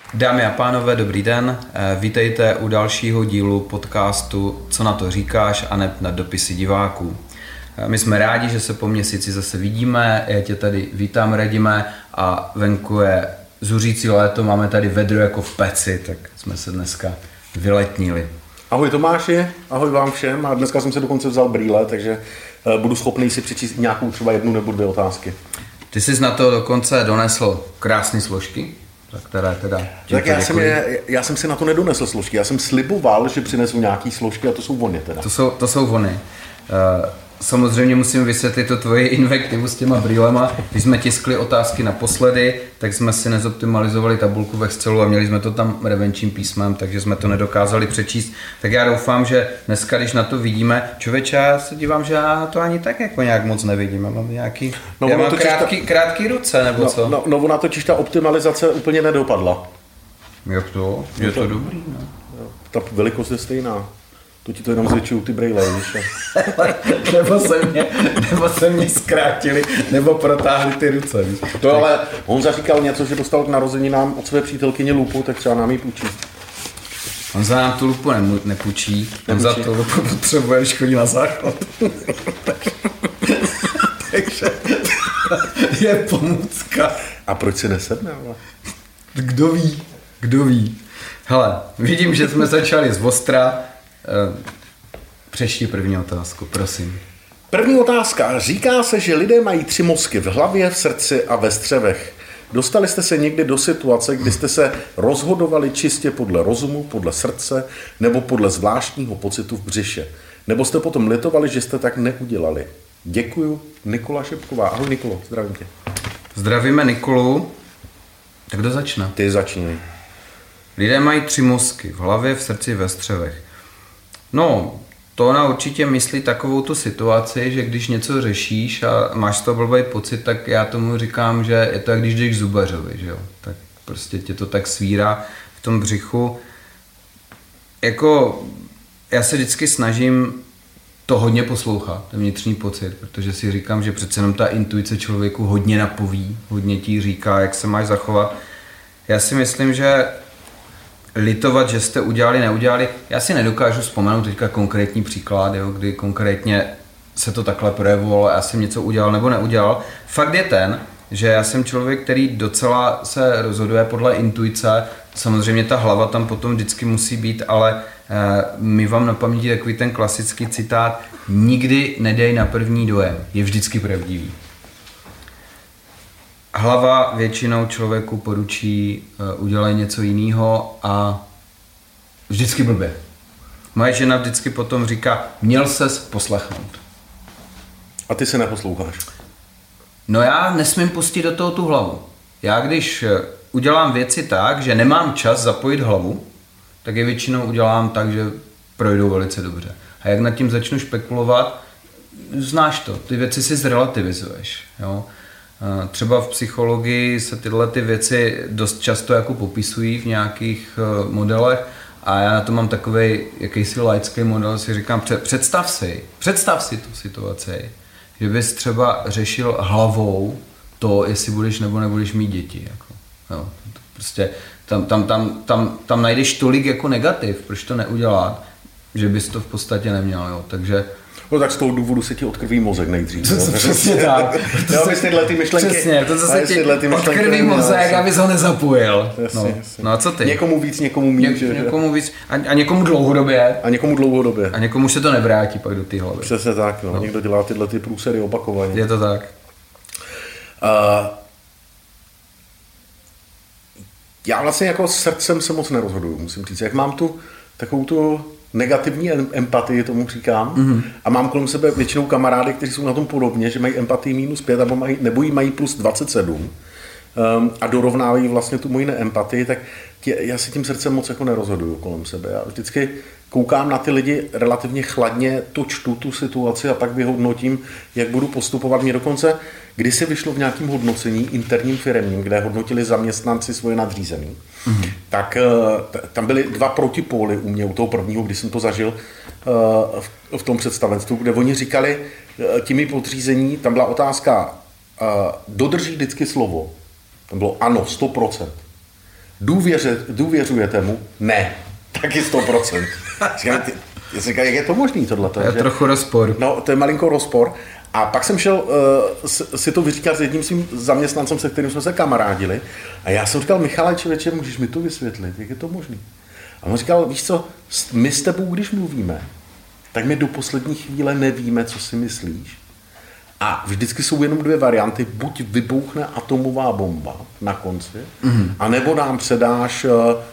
Dámy a pánové, dobrý den. Vítejte u dalšího dílu podcastu Co na to říkáš a na dopisy diváků. My jsme rádi, že se po měsíci zase vidíme. Já tě tady vítám, Radime, a venku je zuřící léto, máme tady vedro jako v peci, tak jsme se dneska vyletnili. Ahoj Tomáši, ahoj vám všem, a dneska jsem se dokonce vzal brýle, takže budu schopný si přečíst nějakou třeba jednu nebo dvě otázky. Ty jsi na to dokonce donesl krásné složky, za které teda tak já jsem si na to nedonesl složky, já jsem sliboval, že přinesu nějaký složky a to jsou vony teda. To jsou vony. Samozřejmě musím vysvětlit to tvoje invektivu s těma brýlema. Když jsme tiskli otázky naposledy, tak jsme si nezoptimalizovali tabulku ve Excelu a měli jsme to tam revenčním písmem, takže jsme to nedokázali přečíst. Tak já doufám, že dneska, když na to vidíme, člověče, já se dívám, že já to ani tak jako nějak moc nevidím. Já mám nějaký, já mám krátký ruce, nebo co? No, ona totiž ta optimalizace úplně nedopadla. Jak to? Je to dobrý, no. Ta velikost je stejná. To ti to jenom zvětšují ty brejle, víš? nebo se mě zkrátili, nebo protáhli ty ruce, víš? To ale Honza říkal něco, že dostal k narozeninám od své přítelkyně lupu, tak třeba nám ji půjčí. Honza nám tu lupu nepůjčí. Honza tu lupu potřebuje, když chodí na záchod. Takže je pomůcka. A proč si nesedne, ale? Kdo ví. Hele, vidím, že jsme začali z ostra. Přečti první otázku, prosím. První otázka. Říká se, že lidé mají 3 mozky v hlavě, v srdci a ve střevech. Dostali jste se někdy do situace, kdy jste se rozhodovali čistě podle rozumu, podle srdce nebo podle zvláštního pocitu v břiše? Nebo jste potom litovali, že jste tak neudělali? Děkuju. Nikola Šepková. Ahoj Nikolo, zdravím tě. Zdravíme Nikolu. Tak kdo začne? Ty začni. Lidé mají 3 mozky v hlavě, v srdci, ve střevech. No, to ona určitě myslí takovou tu situaci, že když něco řešíš a máš to blbý pocit, tak já tomu říkám, že je to jak když jdeš k zubařovi, že jo. Tak prostě tě to tak svírá v tom břichu. Jako, já se vždycky snažím to hodně poslouchat, ten vnitřní pocit, protože si říkám, že přece jenom ta intuice člověku hodně napoví, hodně ti říká, jak se máš zachovat. Já si myslím, že litovat, že jste udělali, neudělali. Já si nedokážu vzpomenout teďka konkrétní příklad, jo, kdy konkrétně se to takhle projevovalo, já jsem něco udělal nebo neudělal. Fakt je ten, že já jsem člověk, který docela se rozhoduje podle intuice. Samozřejmě ta hlava tam potom vždycky musí být, ale my vám na paměti takový ten klasický citát: nikdy nedej na první dojem, je vždycky pravdivý. Hlava většinou člověku poručí udělej něco jiného a vždycky blbě. Moje žena vždycky potom říká, měl ses poslechnout. A ty se neposloucháš? No já nesmím pustit do toho tu hlavu. Já když udělám věci tak, že nemám čas zapojit hlavu, tak je většinou udělám tak, že projdou velice dobře. A jak nad tím začnu špekulovat, znáš to, ty věci si zrelativizuješ, jo. Třeba v psychologii se tyhle ty věci dost často jako popisují v nějakých modelech a já na to mám takovej jakýsi laický model, si říkám, představ si tu situaci, že bys třeba řešil hlavou to, jestli budeš nebo nebudeš mít děti. Jako, jo, prostě tam najdeš tolik jako negativ, proč to neudělat, že bys to v podstatě neměl, jo, takže no tak z toho důvodu se ti odkrví mozek nejdřív. Přesně tak. Tyhle ty myšlenky. Přesně, to se ti odkrví mozek, abys ho nezapojil. Jasně. No a co ty? Někomu víc, někomu míň. Někomu víc a někomu dlouhodobě. A někomu se to nevrátí pak do té hlavy. Přesně tak, no. Někdo dělá tyhle ty průsery opakovaně. Je to tak. Já vlastně jako srdcem se moc nerozhoduju, musím říct. Jak mám tu takovou tu negativní empatii, tomu říkám, a mám kolem sebe většinou kamarády, kteří jsou na tom podobně, že mají empatii -5 nebo ji mají plus 27 a dorovnávají vlastně tu moji neempatii, tak já si tím srdcem moc jako nerozhoduju kolem sebe. Já vždycky koukám na ty lidi relativně chladně, to čtu tu situaci a pak vyhodnotím, jak budu postupovat. Mě dokonce kdysi vyšlo v nějakém hodnocení interním firemním, kde hodnotili zaměstnanci svoje nadřízený, tak tam byly 2 protipóly u mě, u toho prvního, když jsem to zažil v tom představenstvu, kde oni říkali, těmi podřízení, tam byla otázka, dodrží vždycky slovo. Tam bylo ano, 100%. Důvěřujete mu? Ne. Taky 100%. Říkám, jak je to možný tohleto? Je trochu rozpor. No, to je malinko rozpor. A pak jsem šel si to vyříkat s jedním svým zaměstnancem, se kterým jsme se kamarádili. A já jsem říkal, Michale, člověče, můžeš mi to vysvětlit, jak je to možný? A on říkal, víš co, my s tebou, když mluvíme, tak my do poslední chvíle nevíme, co si myslíš. A vždycky jsou jenom dvě varianty. Buď vybouchne atomová bomba na konci, anebo nám předáš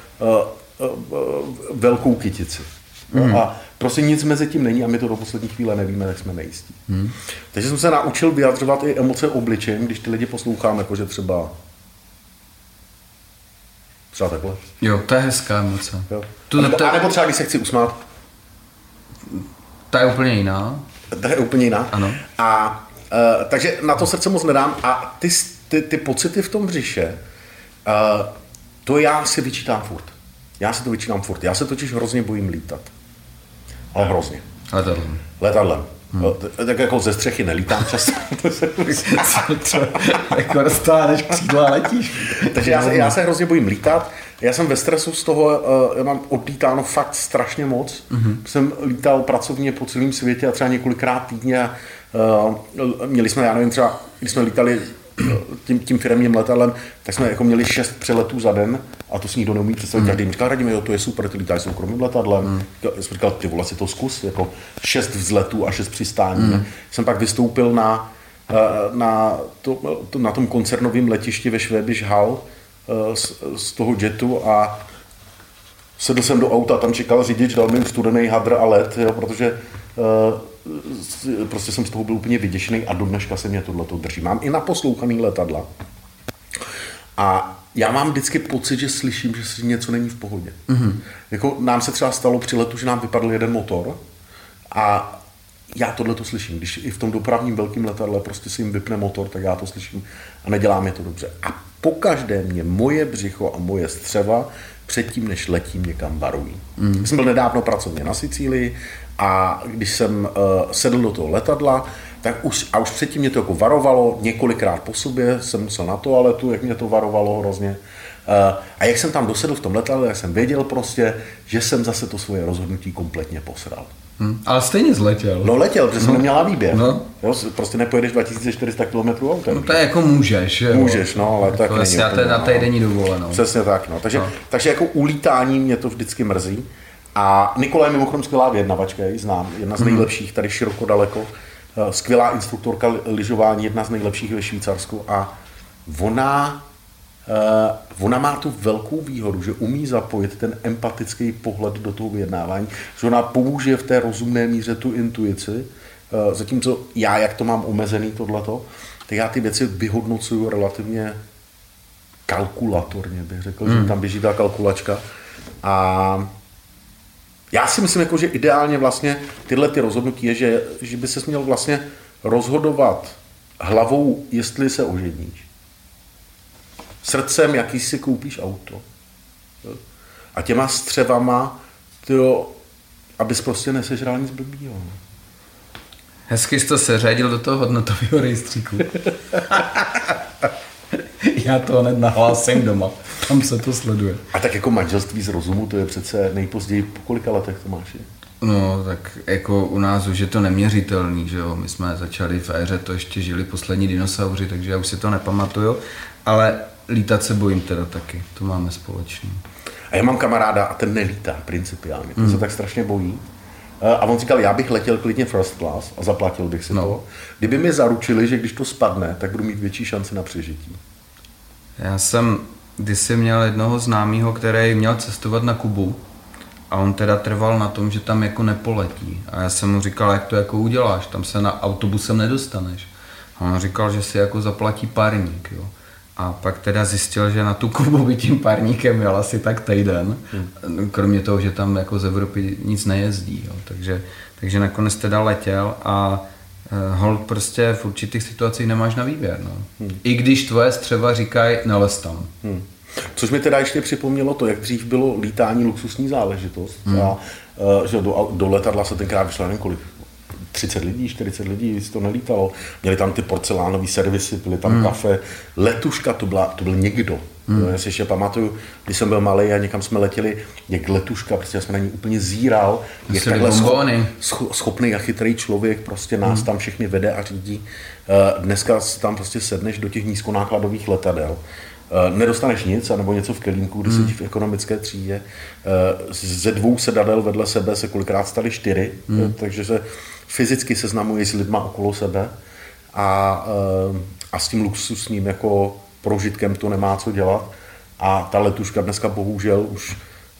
velkou kytici. A prostě nic mezi tím není a my to do poslední chvíle nevíme, tak jsme nejistí. Takže jsem se naučil vyjadřovat i emoce obličejem, když ty lidi poslouchám, jakože třeba takhle. Jo, to je hezká emoce. A nebo třeba, když se chci usmát. Ta je úplně jiná. To je úplně jiná. Ano. A takže na to srdce moc nedám. A ty pocity v tom břiše, to já si vyčítám furt. Já se totiž hrozně bojím lítat. Ale hrozně. Letadlem. Tak jako ze střechy nelítám často. Jako dostáneš křídla a letíš. Takže já se hrozně bojím lítat. Já jsem ve stresu z toho, já mám odlítáno fakt strašně moc. Jsem lítal pracovně po celém světě a třeba několikrát týdně. Měli jsme, já nevím, třeba, když jsme lítali tím firemním letadlem, tak jsme jako měli 6 přeletů za den a to si nikdo neumí představit. Každý mi říkal, Radime, jo, to je super, ty lítáš soukromým letadlem. Já jsem říkal, ty vole, si to zkus, jako 6 vzletů a 6 přistání. Jsem pak vystoupil na tom koncernovém letišti ve Schwäbisch Hall z toho jetu a sedl jsem do auta, tam čekal řidič, dal mi studený hadr a led, jo, protože prostě jsem z toho byl úplně vyděšený a do dneška se mě tohleto drží. Mám i naposlouchaný letadla a já mám vždycky pocit, že slyším, že si něco není v pohodě. Jako nám se třeba stalo při letu, že nám vypadl jeden motor a já tohleto slyším. Když i v tom dopravním velkým letadle prostě si jim vypne motor, tak já to slyším a nedělá mi to dobře. A pokaždé mě moje břicho a moje střeva předtím, než letím, někam varují. Jsem byl nedávno pracovně na Sicílii a když jsem sedl do toho letadla, tak už předtím mě to jako varovalo, několikrát po sobě jsem musel na toaletu, jak mě to varovalo hrozně. A jak jsem tam dosedl v tom letadle, tak jsem věděl prostě, že jsem zase to svoje rozhodnutí kompletně posral. Ale stejně zletěl. No letěl, protože jsem neměla výběr. No. Jo, prostě nepojedeš 2400 km autem. No to je jako můžeš, jo. Můžeš, no, ale tak není. Na týdenní dovolenou. Přesně tak, no. Takže jako ulítání mě to vždycky mrzí. A Nikola je mimochodem skvělá vyjednavačka, ji znám, jedna z nejlepších tady široko daleko. Skvělá instruktorka lyžování, jedna z nejlepších ve Švýcarsku a ona má tu velkou výhodu, že umí zapojit ten empatický pohled do toho vyjednávání, že ona použije v té rozumné míře tu intuici, zatímco já, jak to mám omezený tohleto, tak já ty věci vyhodnocuju relativně kalkulatorně, bych řekl, že tam běží ta kalkulačka a já si myslím, jako, že ideálně vlastně tyhle ty rozhodnutí je, že by ses měl vlastně rozhodovat hlavou, jestli se oženíš. Srdcem, jaký si koupíš auto. A těma střevama, abys prostě nesežral nic blbýho. Hezky jsi to seřadil do toho hodnotového rejstříku. Já to hned nahlásím doma. Tam se to sleduje. A tak jako manželství z rozumu, to je přece nejpozději po kolika letech to máš? No, tak jako u nás už je to neměřitelný, že jo. My jsme začali v éře, to ještě žili poslední dinosauři, takže já už si to nepamatuju. Ale lítat se bojím teda taky, to máme společný. A já mám kamaráda a ten nelítá principiálně, ten se tak strašně bojí. A on říkal, já bych letěl klidně first class a zaplatil bych si to. Kdyby mi zaručili, že když to spadne, tak budu mít větší šanci na přežití. Já jsem kdysi měl jednoho známého, který měl cestovat na Kubu a on teda trval na tom, že tam jako nepoletí. A já jsem mu říkal, jak to jako uděláš, tam se na autobusem nedostaneš. A on říkal, že si jako zaplatí párník, jo. A pak teda zjistil, že na tu Kubu by tím párníkem jel asi tak týden, kromě toho, že tam jako z Evropy nic nejezdí, jo. Takže nakonec teda letěl a hold prostě v určitých situacích nemáš na výběr, no. I když tvoje střeva říkají, nelez tam. Což mi teda ještě připomnělo to, jak dřív bylo lítání luxusní záležitost. A že do letadla se tenkrát vyšlo nevím kolik, 30 lidí, 40 lidí, to nelítalo. Měli tam ty porcelánové servisy, byly tam kafe. Letuška, to byl někdo. Já si ještě pamatuju, když jsem byl malý a někam jsme letěli, jak letuška, prostě jsme na ní úplně zíral, jak takhle schopný a chytrý člověk prostě nás tam všechny vede a řídí. Dneska tam prostě sedneš do těch nízkonákladových letadel. Nedostaneš nic, anebo něco v kelímku, když sedíš v ekonomické třídě. Ze 2 sedadel vedle sebe se kolikrát staly 4, takže se fyzicky seznamuješ s lidma okolo sebe a s tím luxusním jako prožitkem to nemá co dělat. A ta letuška dneska bohužel už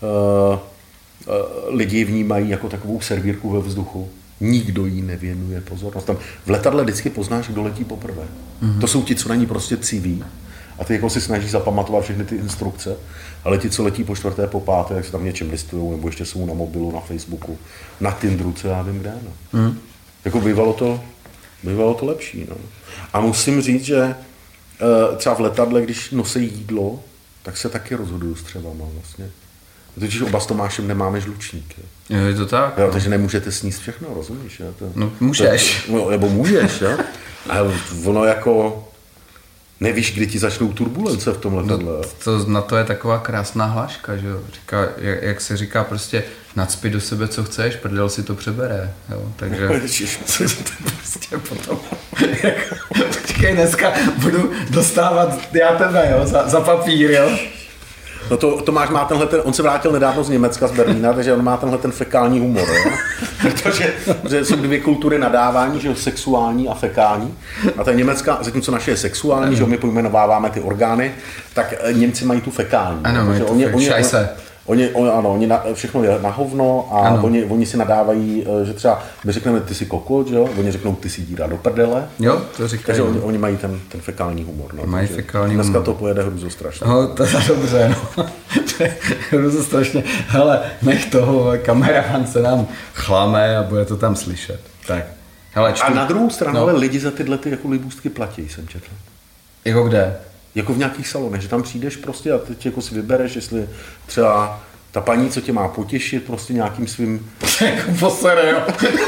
lidi vnímají jako takovou servírku ve vzduchu. Nikdo jí nevěnuje pozornost. Tam v letadle vždycky poznáš, kdo letí poprvé. To jsou ti, co na ní prostě civí. A ty jako si snažíš zapamatovat všechny ty instrukce, ale ti, co letí po 4., po 5., tak se tam něčem listujou, nebo ještě jsou na mobilu, na Facebooku, na Tinderu, co já vím kde. No. Jako bývalo to lepší. No. A musím říct, že třeba v letadle, když nosí jídlo, tak se taky rozhoduju s třebama vlastně. Totiž oba s Tomášem nemáme žlučník. Je to tak? Jo, takže nemůžete sníst všechno, rozumíš? Jo? No můžeš. Nebo můžeš, jo? Ale ono jako... Nevíš, kdy ti začnou turbulence v tom letadle. Na to je taková krásná hláška, že jo? Říká, jak se říká, prostě nacpi do sebe, co chceš, prdel si to přebere, jo? Takže... prostě potom... Počkej, dneska budu dostávat já tebe, jo? Za papír, jo? No Tomáš má on se vrátil nedávno z Německa, z Berlína, takže on má tenhle ten fekální humor, jo? Protože jsou 2 kultury nadávání, že jo, sexuální a fekální. A ta německá, zatímco naše je sexuální, že jo, my pojmenováváme ty orgány, tak Němci mají tu fekální. Ano, mají tu šajse. Oni všechno je na hovno a oni si nadávají, že třeba my řekneme ty si kokot, že jo? Oni řeknou ty si díra do prdele. Jo, to říkají. Takže oni mají ten fekální humor. No, mají fekální dneska humor. To pojede hruzostrašně. No, to je dobře, no. Hruzostrašně. Hele, nech toho, kameraman se nám chlame a bude to tam slyšet. Tak. Hele, a na druhou stranu ale lidi za tyhle ty jako libůstky platí, jsem četl. Jako kde? Jako v nějakých salonech, že tam přijdeš prostě a teď jako si vybereš, jestli třeba ta paní, co tě má potěšit, prostě nějakým svým... Jako posere, jo.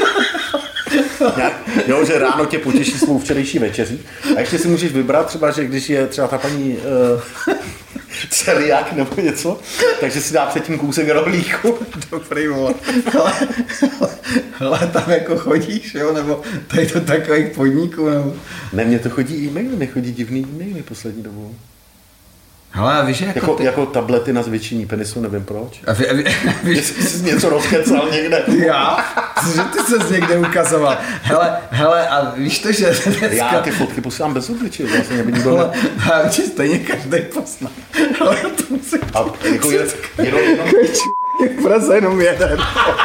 Jo, že ráno tě potěší svou včerejší večeří. A ještě si můžeš vybrat třeba, že když je třeba ta paní celiák nebo něco, takže si dá předtím kousek rohlíku. Dobrý, vole. Hele, tam jako chodíš, jo, nebo tady to takových podniků, nebo... Ne, mně to chodí e-maily, nechodí divný e-maily poslední dobou. Hele, víš, jako tablety na zvětšení penisu, nevím proč. Víš, jsi něco rozkecal někde. Já? Že ty ses někde ukazoval. Hele, a víš to, že dneska... Já ty fotky posílám bez obličeje, vlastně aby nikdo ne... Ale stejně každý pozná. Ale to musím... A jako jenom... Praze jenom jeden.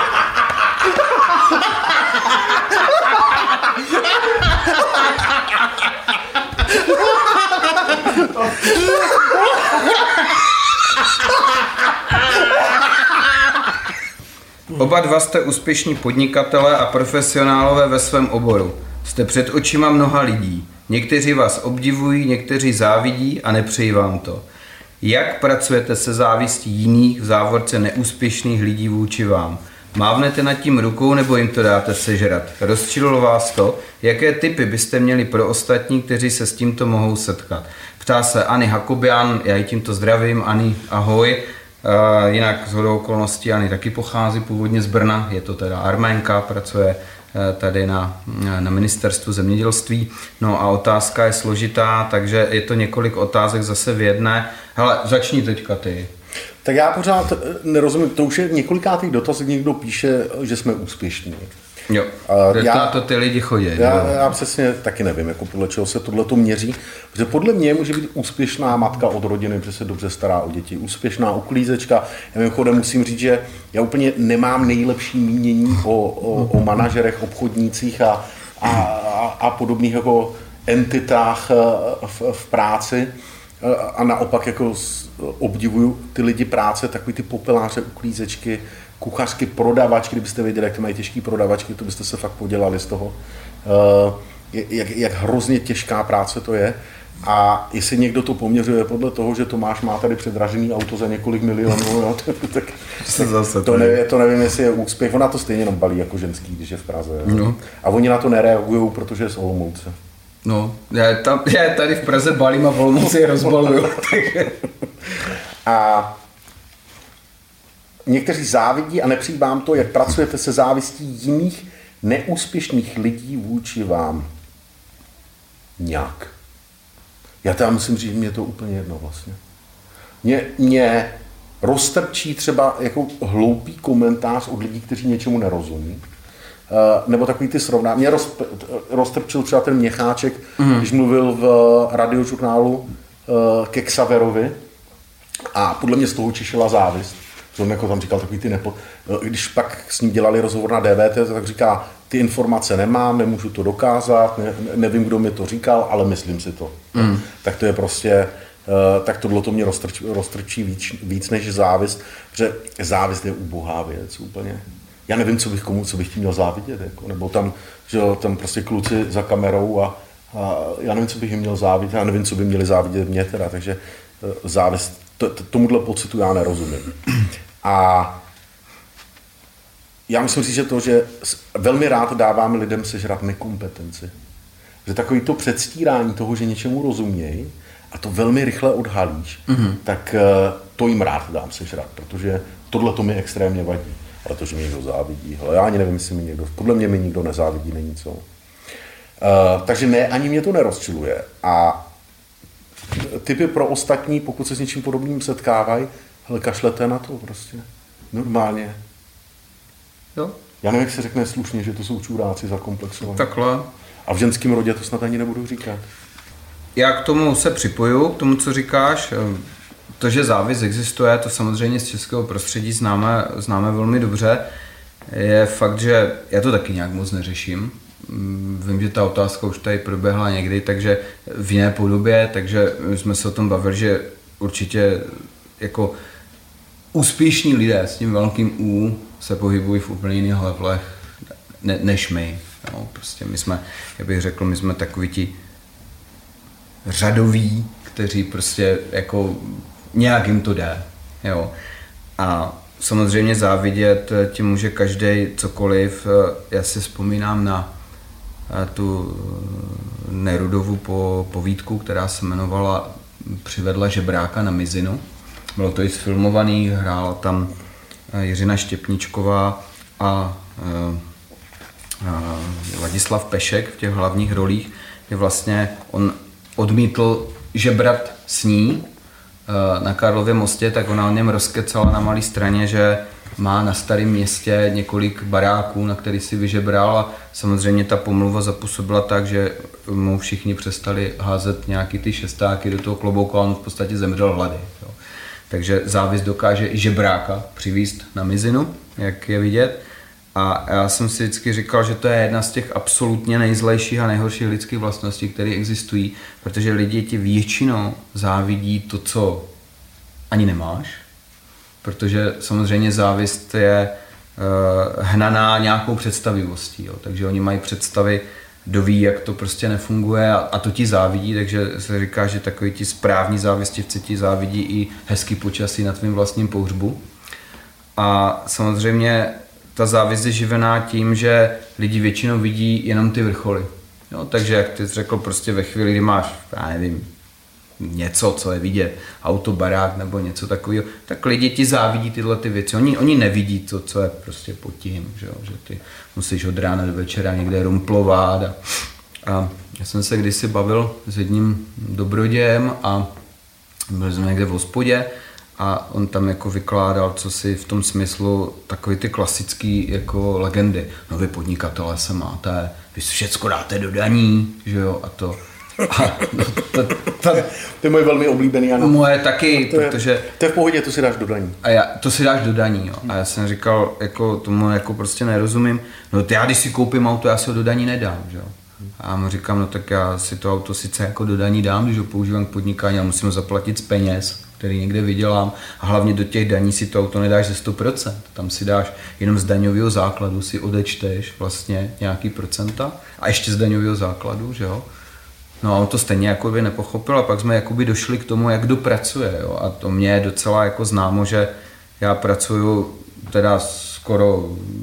Oba dva jste úspěšní podnikatelé a profesionálové ve svém oboru. Jste před očima mnoha lidí. Někteří vás obdivují, někteří závidí a nepřejí vám to. Jak pracujete se závistí jiných, v závorce neúspěšných lidí vůči vám? Mávnete nad tím rukou nebo jim to dáte sežrat? Rozčililo vás to? Jaké tipy byste měli pro ostatní, kteří se s tímto mohou setkat? Ptá se Ani Hakobian, já ji tímto zdravím. Ani, ahoj. Jinak shodou okolností Ani taky pochází původně z Brna, je to teda Arménka, pracuje tady na ministerstvu zemědělství. No a otázka je složitá, takže je to několik otázek zase v jedné. Hele, začni teďka ty. Tak já pořád nerozumím, to už je několikátý dotaz, kdy někdo píše, že jsme úspěšní. Jo, na to ty lidi chodí. Já přesně taky nevím, jako podle čeho se tohleto měří, protože podle mě může být úspěšná matka od rodiny, protože se dobře stará o děti, úspěšná uklízečka. Já mimochodem musím říct, že já úplně nemám nejlepší mínění o manažerech, obchodnících a podobných jako entitách v práci a naopak jako obdivuju ty lidi práce, takový ty popeláře, uklízečky, kuchařky, prodavačky, kdybyste věděli, jak mají těžké prodavačky, to byste se fakt podělali z toho, jak hrozně těžká práce to je. A jestli někdo to poměřuje podle toho, že Tomáš má tady předražený auto za několik milionů, no, tak to nevím, jestli je úspěch. Ona to stejně jenom balí jako ženský, když je v Praze. No. A oni na to nereagují, protože je z Olomouce. No, já tady v Praze balím a v Olomouci je rozbaluju. A někteří závidí a nepřijde vám to, jak pracujete se závistí jiných neúspěšných lidí vůči vám. Nějak. Já teda musím říct, mě to úplně jedno vlastně. Mě roztrčí třeba jako hloupý komentář od lidí, kteří něčemu nerozumí. Nebo takový ty srovnání. Mě roztrčil třeba ten Měcháček, když mluvil v radiožurnálu ke Xaverovi a podle mě z toho čišela závist. On jako tam říkal takový ty když pak s ním dělali rozhovor na DVT, tak říká, ty informace nemám, nemůžu to dokázat, nevím, kdo mi to říkal, ale myslím si to. Tak to je prostě, tak tohle to mě roztrčí víc než závist, protože závist je ubohá věc úplně. Já nevím, co bych tím měl závidět, jako, nebo tam, že tam prostě kluci za kamerou a já nevím, co bych jim měl závidět, já nevím, co by měli závidět mě teda, takže závist, tomuhle pocitu já nerozumím. A já musím říct, že velmi rád dáváme lidem sežrat nekompetenci. Že takový to předstírání toho, že něčemu rozumějí a to velmi rychle odhalíš, tak to jim rád dám sežrat, protože tohle to mi extrémně vadí. Ale to, že mi někdo závidí, hele, já ani nevím, jestli mi někdo, podle mě mi nikdo nezávidí, není co. Takže ne, ani mě to nerozčiluje. A tipy pro ostatní, pokud se s něčím podobným setkávají, hele, kašlete na to prostě. Normálně. Jo. Já nevím, jak se řekne slušně, že to jsou čuráci zakomplexovaní. Takhle. A v ženském rodě to snad ani nebudu říkat. Já k tomu se připoju, k tomu, co říkáš. To, že závist existuje, to samozřejmě z českého prostředí známe velmi dobře. Je fakt, že já to taky nějak moc neřeším. Vím, že ta otázka už tady proběhla někdy, takže v jiné podobě, takže jsme se o tom bavili, že určitě jako úspěšní lidé s tím velkým U se pohybují v úplně jiných levelech než my. No, prostě my jsme, já bych řekl, my jsme takoví ti řadoví, kteří prostě jako nějak jim to jde. Jo. A samozřejmě závidět ti může každý cokoliv. Já si vzpomínám na tu Nerudovu povídku, která se jmenovala Přivedla žebráka na mizinu. Bylo to i sfilmovaný, hrála tam Jiřina Štěpničková a Ladislav Pešek v těch hlavních rolích, kde vlastně on odmítl žebrat s ní na Karlově mostě, tak ona o něm rozkecala na Malé Straně, že má na Starém Městě několik baráků, na který si vyžebral a samozřejmě ta pomluva zapůsobila tak, že mu všichni přestali házet nějaký ty šestáky do toho klobouku a on v podstatě zemřel hlady. Jo. Takže závist dokáže i žebráka přivízt na mizinu, jak je vidět. A já jsem si vždycky říkal, že to je jedna z těch absolutně nejzlejších a nejhorších lidských vlastností, které existují, protože lidi ti většinou závidí to, co ani nemáš, protože samozřejmě závist je hnaná nějakou představivostí, jo. Takže oni mají představy, kdo ví, jak to prostě nefunguje a to ti závidí, takže se říká, že takový ti správní závistivci ti závidí i hezký počasí na tvým vlastním pohřbu. A samozřejmě ta závist je živená tím, že lidi většinou vidí jenom ty vrcholy. Jo, takže jak ty jsi řekl, prostě ve chvíli, kdy máš, já nevím, něco, co je vidět, auto, barák nebo něco takového, tak lidi ti závidí tyhle ty věci. Oni nevidí to, co je prostě pod tím, že ty musíš od rána do večera někde rumplovat. A já jsem se kdysi bavil s jedním dobrodějem a byli jsme někde v hospodě a on tam jako vykládal, co si v tom smyslu takový ty klasický jako legendy. No vy podnikatelé se máte, vy všecko dáte do daní, že jo, a to. A no, to je moje velmi oblíbený, ano. Moje taky, protože... To je v pohodě, to si dáš do daní. To si dáš do daní, jo. A já jsem říkal, jako tomu jako prostě nerozumím. No já když si koupím auto, já si ho do daní nedám, že jo. A já mu říkám, no tak já si to auto sice jako do daní dám, když ho používám k podnikání, ale musím ho zaplatit z peněz, který někde vydělám. A hlavně do těch daní si to auto nedáš ze 100%. Tam si dáš jenom z daňového základu, si odečteš vlastně nějaký procenta a ještě z daňového základu, že jo. No a on to stejně jakoby nepochopil a pak jsme jakoby došli k tomu, jak kdo pracuje, jo. A to mě je docela jako známo, že já pracuju teda skoro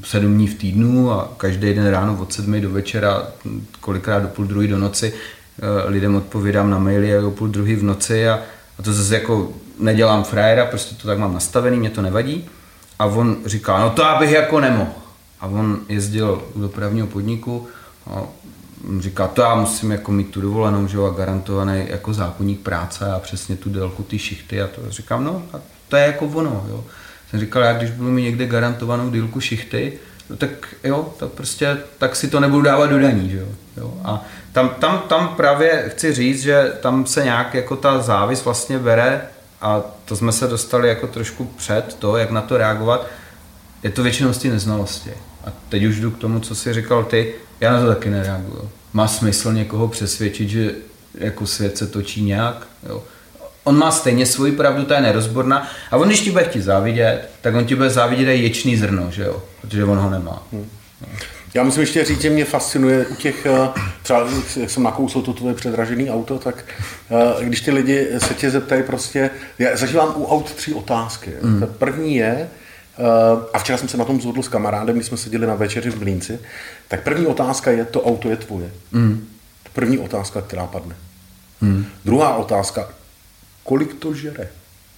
7 dní v týdnu a každý den ráno od 7 do večera, kolikrát do 1:30 do noci lidem odpovídám na maily o 1:30 v noci a to zase jako nedělám frajera, prostě to tak mám nastavený, mě to nevadí. A on říká, no to já bych jako nemohl. A on jezdil do dopravního podniku a říká, to já musím jako mít tu dovolenou, že jo, a garantovaný jako zákonník práce a přesně tu délku ty šichty a to říkám, no a to je jako ono, jo. Jsem říkal, já když budu mít někde garantovanou délku šichty, no tak jo, tak prostě, tak si to nebudu dávat do daní, že jo. A tam právě chci říct, že tam se nějak jako ta závis vlastně bere a to jsme se dostali jako trošku před to, jak na to reagovat, je to většinou z té neznalosti. A teď už jdu k tomu, co jsi říkal ty, já na to taky nereaguju. Má smysl někoho přesvědčit, že jako svět se točí nějak, jo. On má stejně svoji pravdu, ta je nerozborná a on, když ti bude chtít závidět, tak on ti bude závidět i ječný zrno, že jo, protože on ho nemá. Já musím ještě říct, že mě fascinuje u těch, třeba jak jsem nakousl to tvoje předražené auto, tak když ty lidi se tě zeptají prostě, já zažívám u aut 3 otázky. Ta první je, a včera jsem se na tom shodl s kamarádem, když jsme seděli na večeři v Mlýnci, tak první otázka je, to auto je tvoje. První otázka, která padne. Druhá otázka, kolik to žere?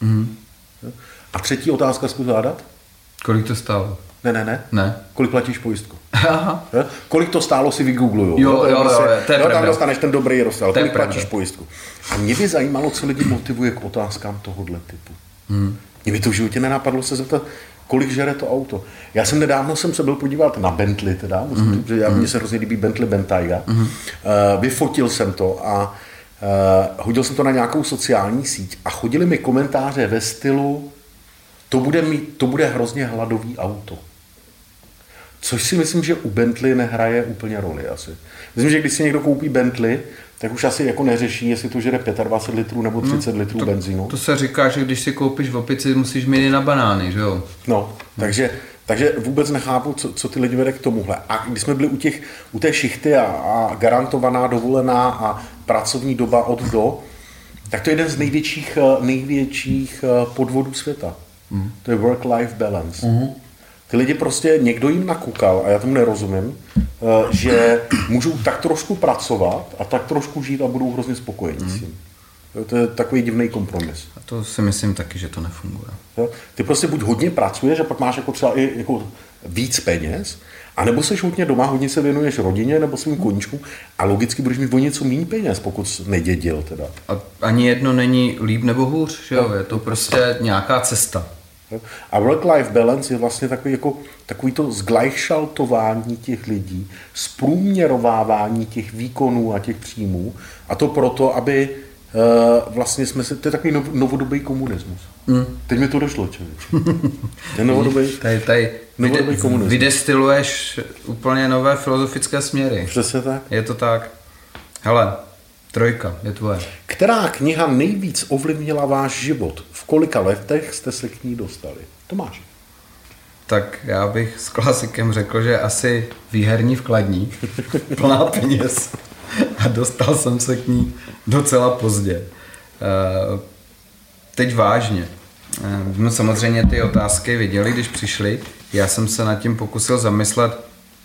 A třetí otázka, zkus hádat? Kolik to stálo? Ne. Kolik platíš pojistku? Aha. Kolik to stálo, si vygooglujou. Jo, to je pravda. Tam dostaneš ten dobrý rozsah. Kolik platíš pojistku? A mě by zajímalo, co lidi motivuje k otázkám tohohle typu. Mě by to v životě nenapadlo se zeptat, kolik žere to auto. Já jsem nedávno se byl podívat na Bentley, teda, protože mně se hrozně líbí Bentley Bentayga. Vyfotil jsem to a hodil jsem to na nějakou sociální síť a chodili mi komentáře ve stylu, to bude hrozně hladový auto. Což si myslím, že u Bentley nehraje úplně roli asi. Myslím, že když si někdo koupí Bentley, tak už asi jako neřeší, jestli to žere 25 litrů nebo 30 litrů benzínu. To se říká, že když si koupíš v opici, musíš mít i na banány, že jo? No, takže vůbec nechápu, co ty lidi vede k tomuhle. A když jsme byli u té šichty a garantovaná dovolená a pracovní doba od do, tak to je jeden z největších podvodů světa. To je work-life balance. Ty lidi prostě, někdo jim nakukal, a já tomu nerozumím, že můžou tak trošku pracovat a tak trošku žít a budou hrozně spokojení s tím. To je takový divný kompromis. A to si myslím taky, že to nefunguje. Ty prostě buď hodně pracuješ a pak máš jako třeba i jako víc peněz, anebo seš hodně doma, hodně se věnuješ rodině nebo svým koníčkům a logicky budeš mít o něco méně peněz, pokud jsi nedědil teda. A ani jedno není líp nebo hůř, že jo? Je to prostě nějaká cesta. A work-life balance je vlastně takový to zglajšaltování těch lidí, zprůměrovávání těch výkonů a těch příjmů a to proto, aby vlastně to je takový novodobý komunismus. Teď mi to došlo, člověk. Ten novodobý komunismus. Vydestiluješ úplně nové filozofické směry. Přesně tak. Je to tak. Hele, 3 je tvoje. Která kniha nejvíc ovlivnila váš život? V kolika letech jste se k ní dostali? Tomáš. Tak já bych s klasikem řekl, že asi Výherní vkladní, plná peněz. A dostal jsem se k ní docela pozdě. Teď vážně. No samozřejmě ty otázky viděli, když přišly. Já jsem se nad tím pokusil zamyslet.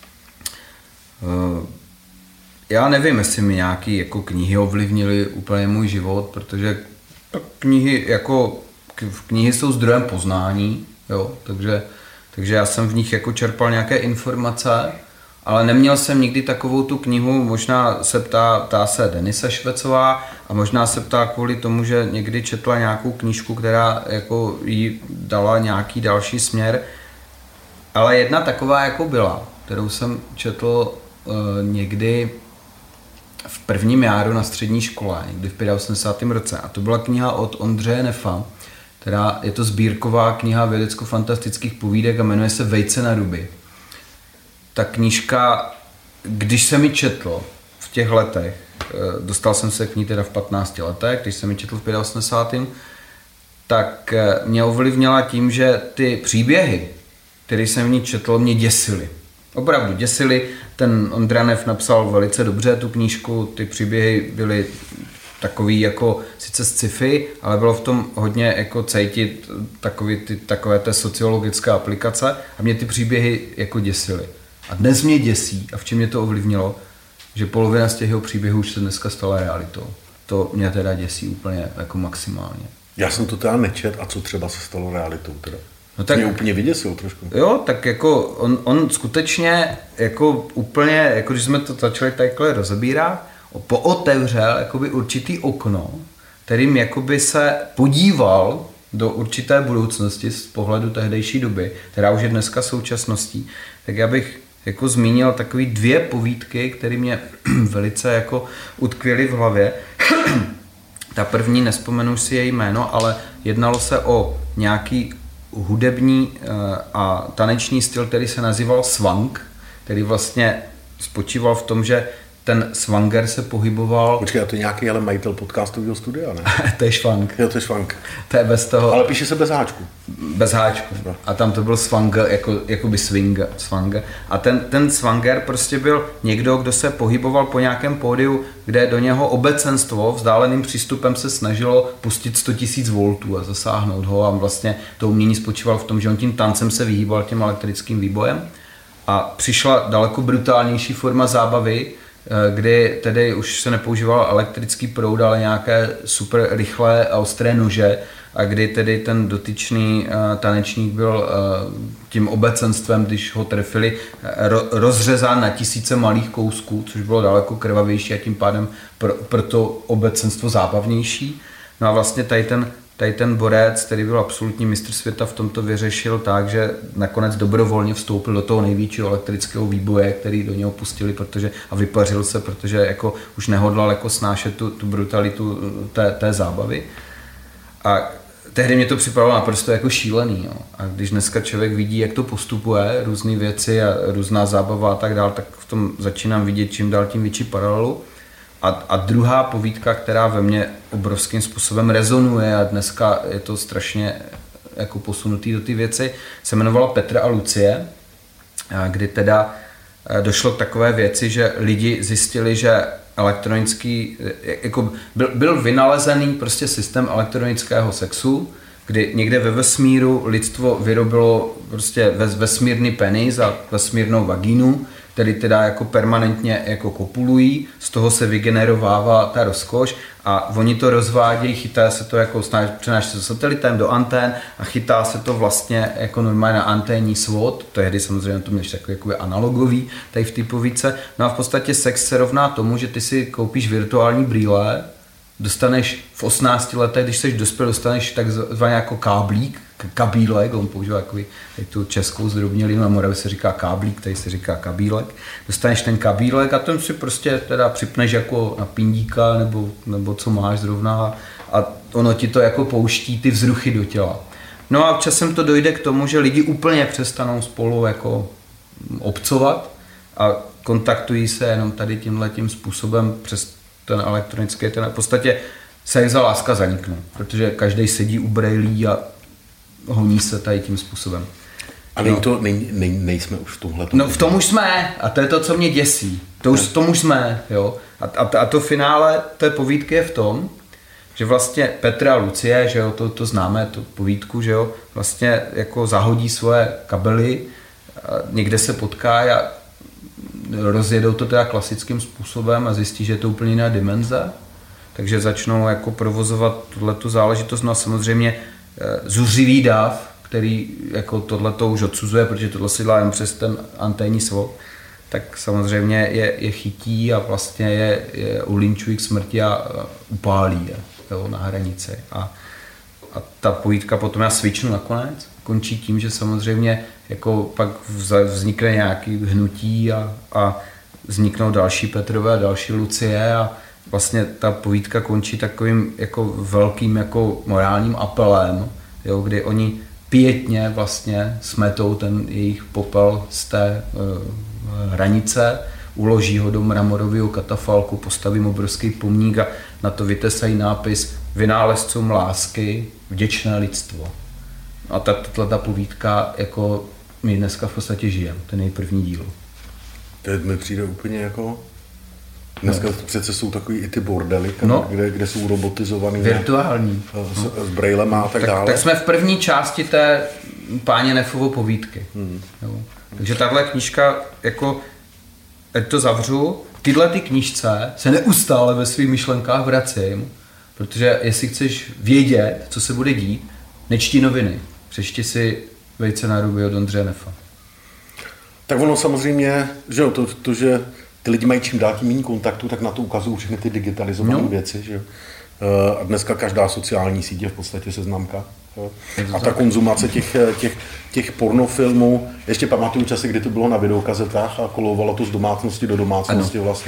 Já nevím, jestli mi nějaký jako knihy ovlivnily úplně můj život, protože knihy jsou zdrojem poznání, jo, takže já jsem v nich jako čerpal nějaké informace, ale neměl jsem nikdy takovou tu knihu, možná se ptá se Denise Švecová a možná se ptá kvůli tomu, že někdy četla nějakou knížku, která jako jí dala nějaký další směr, ale jedna taková jako byla, kterou jsem četl někdy v prvním járu na střední škole, někdy v 85. roce. A to byla kniha od Ondřeje Nefa, která je to sbírková kniha vědecko-fantastických povídek a jmenuje se Vejce na ruby. Ta knížka, když jsem ji četl v těch letech, dostal jsem se k ní teda v 15 letech, když jsem ji četl v 85. tak mě ovlivnila tím, že ty příběhy, které jsem v ní četl, mě děsily. Opravdu děsily. Ten Ondra Neff napsal velice dobře tu knížku, ty příběhy byly takový jako sice sci-fi, ale bylo v tom hodně jako cítit takové té sociologické aplikace a mě ty příběhy jako děsily. A dnes mě děsí, a v čem mě to ovlivnilo, že polovina z těch jeho příběhů už se dneska stala realitou. To mě teda děsí úplně jako maximálně. Já jsem to teda nečet, a co třeba se stalo realitou teda? No tak, mě úplně vyděsil trošku. Jo, tak jako on skutečně jako úplně, jako když jsme to začali takhle rozebírat, pootevřel jakoby určitý okno, kterým jakoby se podíval do určité budoucnosti z pohledu tehdejší doby, která už je dneska současností, tak já bych jako zmínil takový 2 povídky, které mě velice jako utkvěly v hlavě. Ta první, nespomenu si její jméno, ale jednalo se o nějaký hudební a taneční styl, který se nazýval swang, který vlastně spočíval v tom, že ten swanger se pohyboval... Počkej, a to je nějaký ale majitel podcastového studia, ne? To je švank. Jo, to je švank. To je bez toho... Ale píše se bez háčku. Bez háčku. No. A tam to byl swanger, jakoby swanger. A ten swanger prostě byl někdo, kdo se pohyboval po nějakém pódiu, kde do něho obecenstvo vzdáleným přístupem se snažilo pustit 100 000 V a zasáhnout ho, a vlastně to umění spočívalo v tom, že on tím tancem se vyhýbal těm elektrickým výbojem. A přišla daleko brutálnější forma zábavy, kdy tedy už se nepoužíval elektrický proud, ale nějaké super rychlé a ostré nože, a kdy tedy ten dotyčný tanečník byl tím obecenstvem, když ho trefili, rozřezán na tisíce malých kousků, což bylo daleko krvavější a tím pádem pro to obecenstvo zábavnější. No a vlastně tady ten borec, který byl absolutní mistr světa, v tomto vyřešil tak, že nakonec dobrovolně vstoupil do toho největšího elektrického výboje, který do něho pustili, a vypařil se, protože jako už nehodlal jako snášet tu brutalitu té zábavy. A tehdy mě to připadalo naprosto jako šílený. Jo. A když dneska člověk vidí, jak to postupuje, různé věci a různá zábava a tak dále, tak v tom začínám vidět čím dál tím větší paralelu. A druhá povídka, která ve mně obrovským způsobem rezonuje, a dneska je to strašně jako posunutý do ty věci, se jmenovala Petr a Lucie, kdy teda došlo k takové věci, že lidi zjistili, že elektronický, jako byl vynalezený prostě systém elektronického sexu, kdy někde ve vesmíru lidstvo vyrobilo prostě vesmírný penis a vesmírnou vagínu, který teda jako permanentně jako kopulují, z toho se vygenerovává ta rozkoš a oni to rozvádějí, chytá se to jako, přenáší se satelitem do antén a chytá se to vlastně jako normálně na anténní svod, tehdy samozřejmě to měl takový analogový tady v té povídce, no a v podstatě sex se rovná tomu, že ty si koupíš virtuální brýle, dostaneš v 18 letech, když jsi dospěl, dostaneš takzvaný jako kabílek, on používá takový tu českou zdrobnělinu, na Moravě se říká káblík, tady se říká kabílek. Dostaneš ten kabílek a ten si prostě teda připneš jako na pindíka nebo co máš zrovna a ono ti to jako pouští ty vzruchy do těla. No a časem to dojde k tomu, že lidi úplně přestanou spolu jako obcovat a kontaktují se jenom tady tímhletím způsobem přes ten elektronický, v podstatě sex a láska zaniknou, protože každý sedí u brejlí a honí se tady tím způsobem. A nejsme už v tomhle. No v tom už jsme a to je to, co mě děsí. V tom už jsme, jo. A to finále té povídky je v tom, že vlastně Petr a Lucie, že jo, to známe, tu povídku, že jo, vlastně jako zahodí svoje kabely, někde se potká a rozjedou to teda klasickým způsobem a zjistí, že je to úplně jiná dimenze, takže začnou jako provozovat tuhletu záležitost, no a samozřejmě zuřivý dav, který jako tohleto už odsuzuje, protože tohle si dělá jen přes ten anténní svod, tak samozřejmě je chytí a vlastně je ulinčují k smrti a upálí je, jo, na hranici. A ta povídka potom, já svičnu nakonec, končí tím, že samozřejmě jako pak vznikne nějaký hnutí a vzniknou další Petrové a další Lucie a vlastně ta povídka končí takovým jako velkým jako morálním apelem, jo, kdy oni pietně vlastně smetou ten jejich popel z té hranice, uloží ho do mramorového katafalku, postaví obrovský pomník a na to vytesají nápis vynálezcům lásky, vděčné lidstvo. A ta povídka, jako my dneska v podstatě žijeme, ten je první díl. To mi přijde úplně jako Dneska přece jsou takový i ty bordely, kde jsou robotizovaný. Virtuální. S brailem a tak dále. Tak jsme v první části té Páně Nefovo povídky. Takže tahle knížka, jako, ať to zavřu, tyhle ty knížce se neustále ve svých myšlenkách vracím, protože jestli chceš vědět, co se bude dít, nečti noviny. Přečti si Vejce na ruby od Ondřeje Nefa. Tak ono samozřejmě, že jo, to, že ty lidi mají čím dál tím méně kontaktu, tak na to ukazují všechny ty digitalizované věci. Že? A dneska každá sociální síť je v podstatě seznamka. A ta konzumace těch pornofilmů, ještě pamatuju časy, kdy to bylo na videokazetách a kolovalo to z domácnosti do domácnosti vlastně.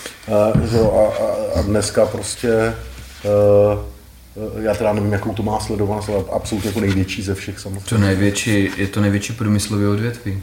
A dneska prostě, já teda nevím, jakou to má sledovanost, ale absolutně jako největší ze všech samozřejmě. Je to největší průmyslové odvětví.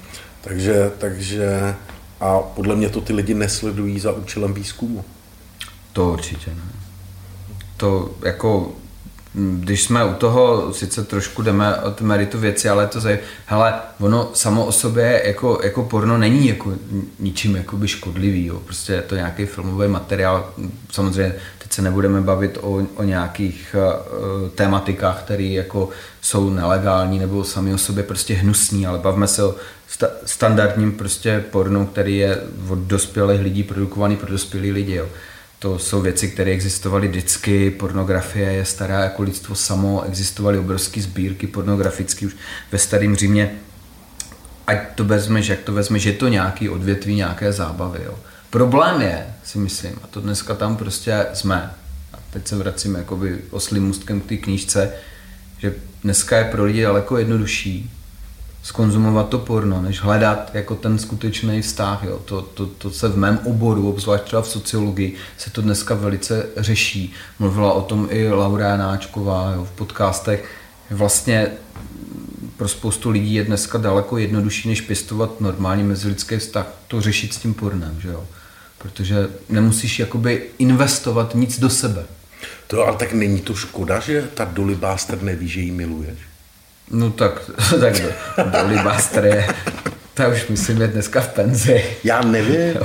Takže a podle mě to ty lidi nesledují za účelem výzkumu. To určitě ne. To jako, když jsme u toho, sice trošku jdeme od meritu věci, ale to hele, ono samo o sobě jako porno není jako ničím jakoby škodlivý, jo. Prostě je to nějaký filmový materiál, samozřejmě teď se nebudeme bavit o nějakých tématikách, které jako jsou nelegální nebo sami o sobě prostě hnusný, ale bavme se o standardním prostě pornu, který je od dospělých lidí produkovaný pro dospělý lidi, jo. To jsou věci, které existovaly vždycky, pornografie je stará jako lidstvo samo, existovaly obrovské sbírky pornografické už ve starém Římě. Ať to vezmeš, jak to vezmeš, je to nějaký odvětví, nějaké zábavy. Jo. Problém je, si myslím, a to dneska tam prostě jsme, a teď se vracím jakoby oslým můstkem k té knížce, že dneska je pro lidi daleko jednodušší zkonzumovat to porno, než hledat jako ten skutečný vztah. Jo. To se v mém oboru, obzvlášť třeba v sociologii, se to dneska velice řeší. Mluvila o tom i Laura Janáčková, jo, v podcastech. Vlastně pro spoustu lidí je dneska daleko jednodušší, než pěstovat normální mezilidský vztah, to řešit s tím pornem, že jo. Protože nemusíš jakoby investovat nic do sebe. To ale tak není to škoda, že ta Dolly Buster neví, že jí miluješ? No tak Dolly Buster je, ta už myslím je dneska v penzi. Já nevím.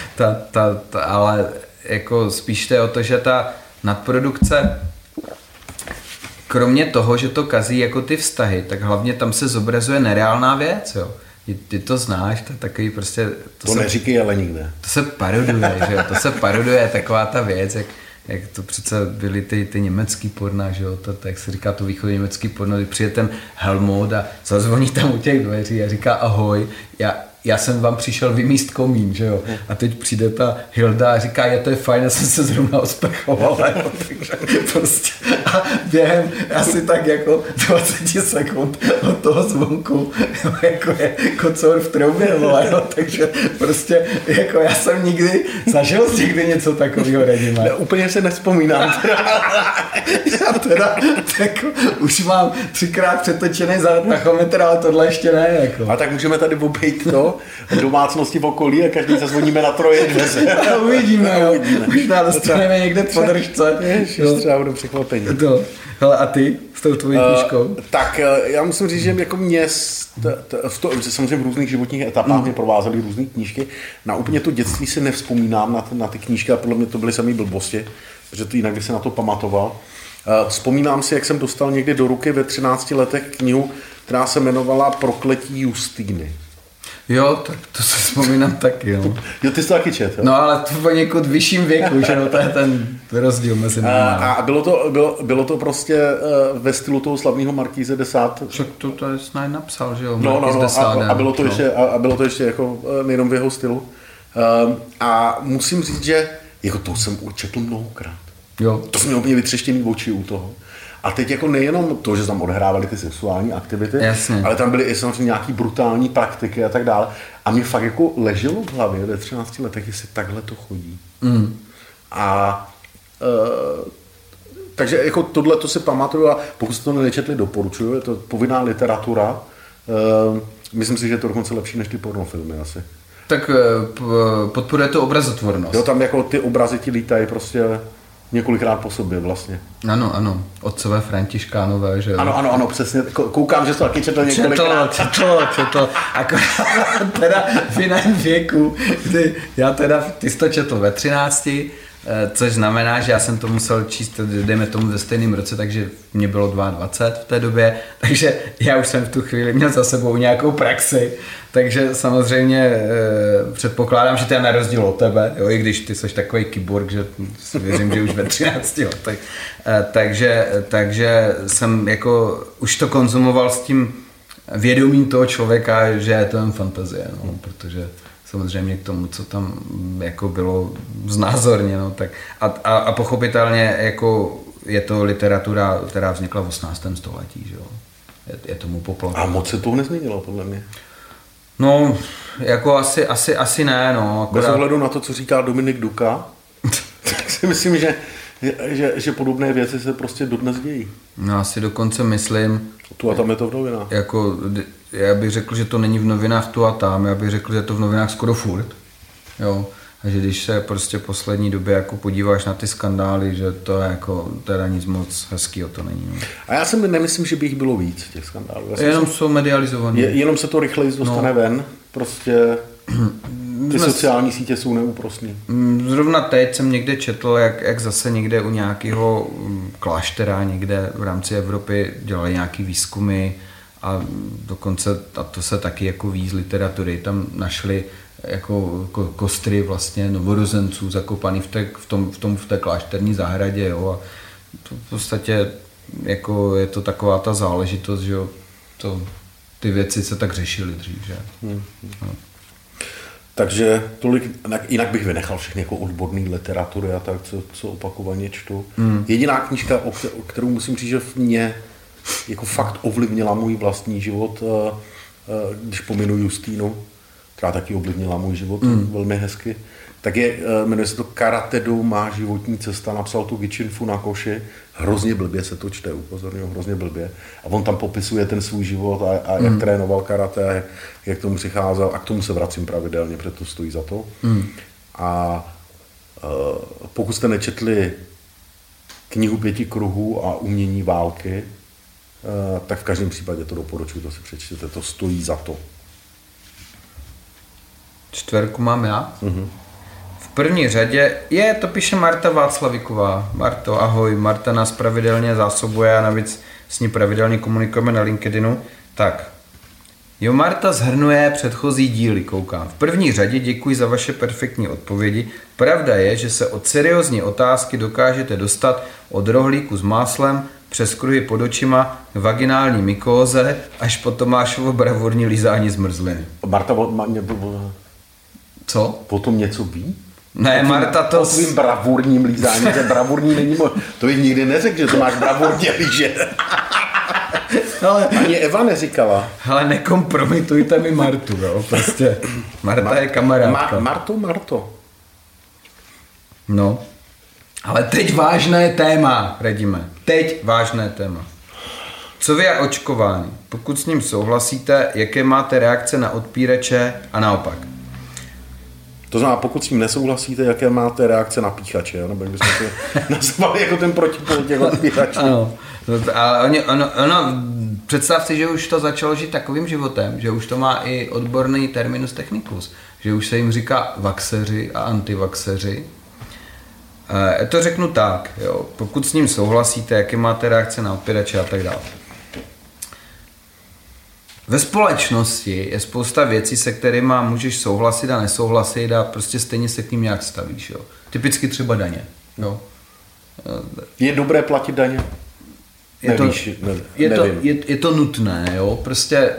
Ale jako spíš to je o to, že ta nadprodukce, kromě toho, že to kazí jako ty vztahy, tak hlavně tam se zobrazuje nereálná věc, jo. Ty to znáš, to je takový prostě... To neříkej ale nikde. To se paroduje, že jo, to se paroduje taková ta věc, jak to přece byly ty německý porna, že jo, jak se říká to východní německý porno, kdy přijde ten Helmut a zazvoní tam u těch dveří a říká ahoj, já jsem vám přišel vymíst komín, že jo, a teď přijde ta Hilda a říká, to je fajn, já jsem se zrovna ospechoval, jo, takže prostě a během asi tak jako 20 sekund od toho zvonku, jako je kocour v troubě, jo, takže prostě jako já jsem nikdy zažil někdy něco takového, Redime. Ne, úplně se nevzpomínám. Já teda jako, už mám 3krát přetočený tachometr, ale tohle ještě ne. Jako. A tak můžeme tady obejít to domácnosti v okolí a každý zazvoníme na troje dveře. Uvidíme, jo. Možná dostaneme někde podržce. Ježiš, třeba budu překvapení. Hele, a ty s tou tvojí knížkou? Tak já musím říct, že jako mě samozřejmě v různých životních etapách mě provázely různé knížky. Na úplně to dětství si nevzpomínám na ty knížky a podle mě to byly samé blbosti, protože to jinak by se na to pamatoval. Vzpomínám si, jak jsem dostal někdy do ruky ve 13 letech knihu, která se jmenovala Prokletí Justýny. Jo, tak to si vzpomínám taky, jo. Jo, ty jsi to taky čet, jo? No ale to v někud vyšším věku, že no, to je ten rozdíl mezi nimi. A bylo to prostě ve stylu toho slavného Markýze de Sade. Však to je snad napsal, že jo, Markýz de Sade. A bylo to ještě jako nejenom v jeho stylu. A musím říct, že jako to jsem určitl mnohokrát. Jo. To jsem měl úplně vytřeštěný oči u toho. A teď jako nejenom to, že tam odhrávali ty sexuální aktivity, jasně, ale tam byly i samozřejmě nějaký brutální praktiky a tak dále. A mě fakt jako leželo v hlavě ve 13 letech, jestli takhle to chodí. Takže jako tohle to si pamatuju a pokud jste to nečetli, doporučuju, je to povinná literatura. Myslím si, že je to dokonce lepší než ty pornofilmy asi. Tak podporuje to obrazotvornost. Jo, tam jako ty obrazy ti lítají prostě Několikrát po sobě vlastně. Ano, otcové Františkánové, že jo? Ano, přesně. Koukám, že to taky četl několikrát. Četl. Akorát teda v jiném věku, kdy já teda, ty jsi to četl ve 13, což znamená, že já jsem to musel číst, dejme tomu ve stejném roce, takže mě bylo 22 v té době, takže já už jsem v tu chvíli měl za sebou nějakou praxi, takže samozřejmě předpokládám, že to je na rozdíl od tebe, jo, i když ty jsi takový kyborg, že si věřím, že už ve 13 letech. Takže jsem jako už to konzumoval s tím vědomím toho člověka, že je to jen fantazie, no, protože samozřejmě k tomu, co tam jako bylo znázorněno, tak a pochopitelně jako je to literatura, která vznikla v 18. století, že jo. Je tomu poplatek. A moc se to nezměnilo, podle mě. No, jako asi ne, no. Bez ohledu na to, co říká Dominik Duka, tak si myslím, že podobné věci se prostě dodnes dějí. No, asi dokonce myslím... Tu a tam je to v novinách. Jako, já bych řekl, že to není v novinách tu a tam, já bych řekl, že je to v novinách skoro furt. Jo. A že když se prostě poslední době jako podíváš na ty skandály, že to je jako teda nic moc hezkýho to není. No. A já si nemyslím, že by jich bylo víc, těch skandálů. Jenom jsou medializované. Jenom se to rychleji dostane ven. Prostě ty sociální sítě jsou neúprosný. Zrovna teď jsem někde četl, jak zase někde u nějakého kláštera někde v rámci Evropy dělali nějaký výzkumy a dokonce, a to se taky jako ví z literatury, tam našli jako kostry vlastně novorozenců zakopaný v té klášterní zahradě, jo, a to v podstatě jako je to taková ta záležitost, že jo, ty věci se tak řešily dřív, že? No. Takže tolik, jinak bych vynechal všechny jako odborné literatury a tak, co opakovaně čtu. Jediná knížka, o kterou musím říct, že v mě jako fakt ovlivnila můj vlastní život, když pominu Justínu, která taky ovlivnila můj život velmi hezky, tak jmenuje se to Karate-do má životní cesta, napsal tu Gichin Funakoshi, hrozně blbě se to čte, upozorňuji, hrozně blbě. A on tam popisuje ten svůj život a jak trénoval karate, a jak tomu přicházel, a k tomu se vracím pravidelně, protože to stojí za to. A pokud jste nečetli knihu 5 kruhů a umění války, tak v každém případě to doporučuji, to si přečtěte, to stojí za to. 4 mám já? V první řadě, to píše Marta Václavíková. Marto, ahoj, Marta nás pravidelně zásobuje a navíc s ní pravidelně komunikujeme na LinkedInu. Tak, jo, Marta shrnuje předchozí díly, koukám. V první řadě děkuji za vaše perfektní odpovědi. Pravda je, že se od seriózní otázky dokážete dostat od rohlíku s máslem přes kruhy pod očima, vaginální mykóze až po Tomášovo bravurní lízání zmrzliny. Marta co? Potom něco ví? Ne, Marta to... O tvým bravurním lízání, že bravurní není to bych nikdy neřekl, že to máš bravurně líže. Ale... Ani Eva neříkala. Ale nekompromitujte mi Martu, jo, prostě. Marta je kamarádka. Marto. No, ale teď vážné téma, Redime. Teď vážné téma. Co vy a očkování? Pokud s ním souhlasíte, jaké máte reakce na odpírače a naopak? To znamená, pokud s tím nesouhlasíte, jaké máte reakce na píchače, jo? Nebo jak bychom to nazvali jako ten protipol těch odpíračů. Ano, ale ono, představ si, že už to začalo žít takovým životem, že už to má i odborný terminus technicus, že už se jim říká vaxeři a antivaxeři. To řeknu tak, jo, pokud s ním souhlasíte, jaké máte reakce na odpírače a tak dále. Ve společnosti je spousta věcí, se kterými můžeš souhlasit a nesouhlasit a prostě stejně se k ním nějak stavíš. Jo. Typicky třeba daně. Jo. Je dobré platit daně? Je to nutné. Jo. Prostě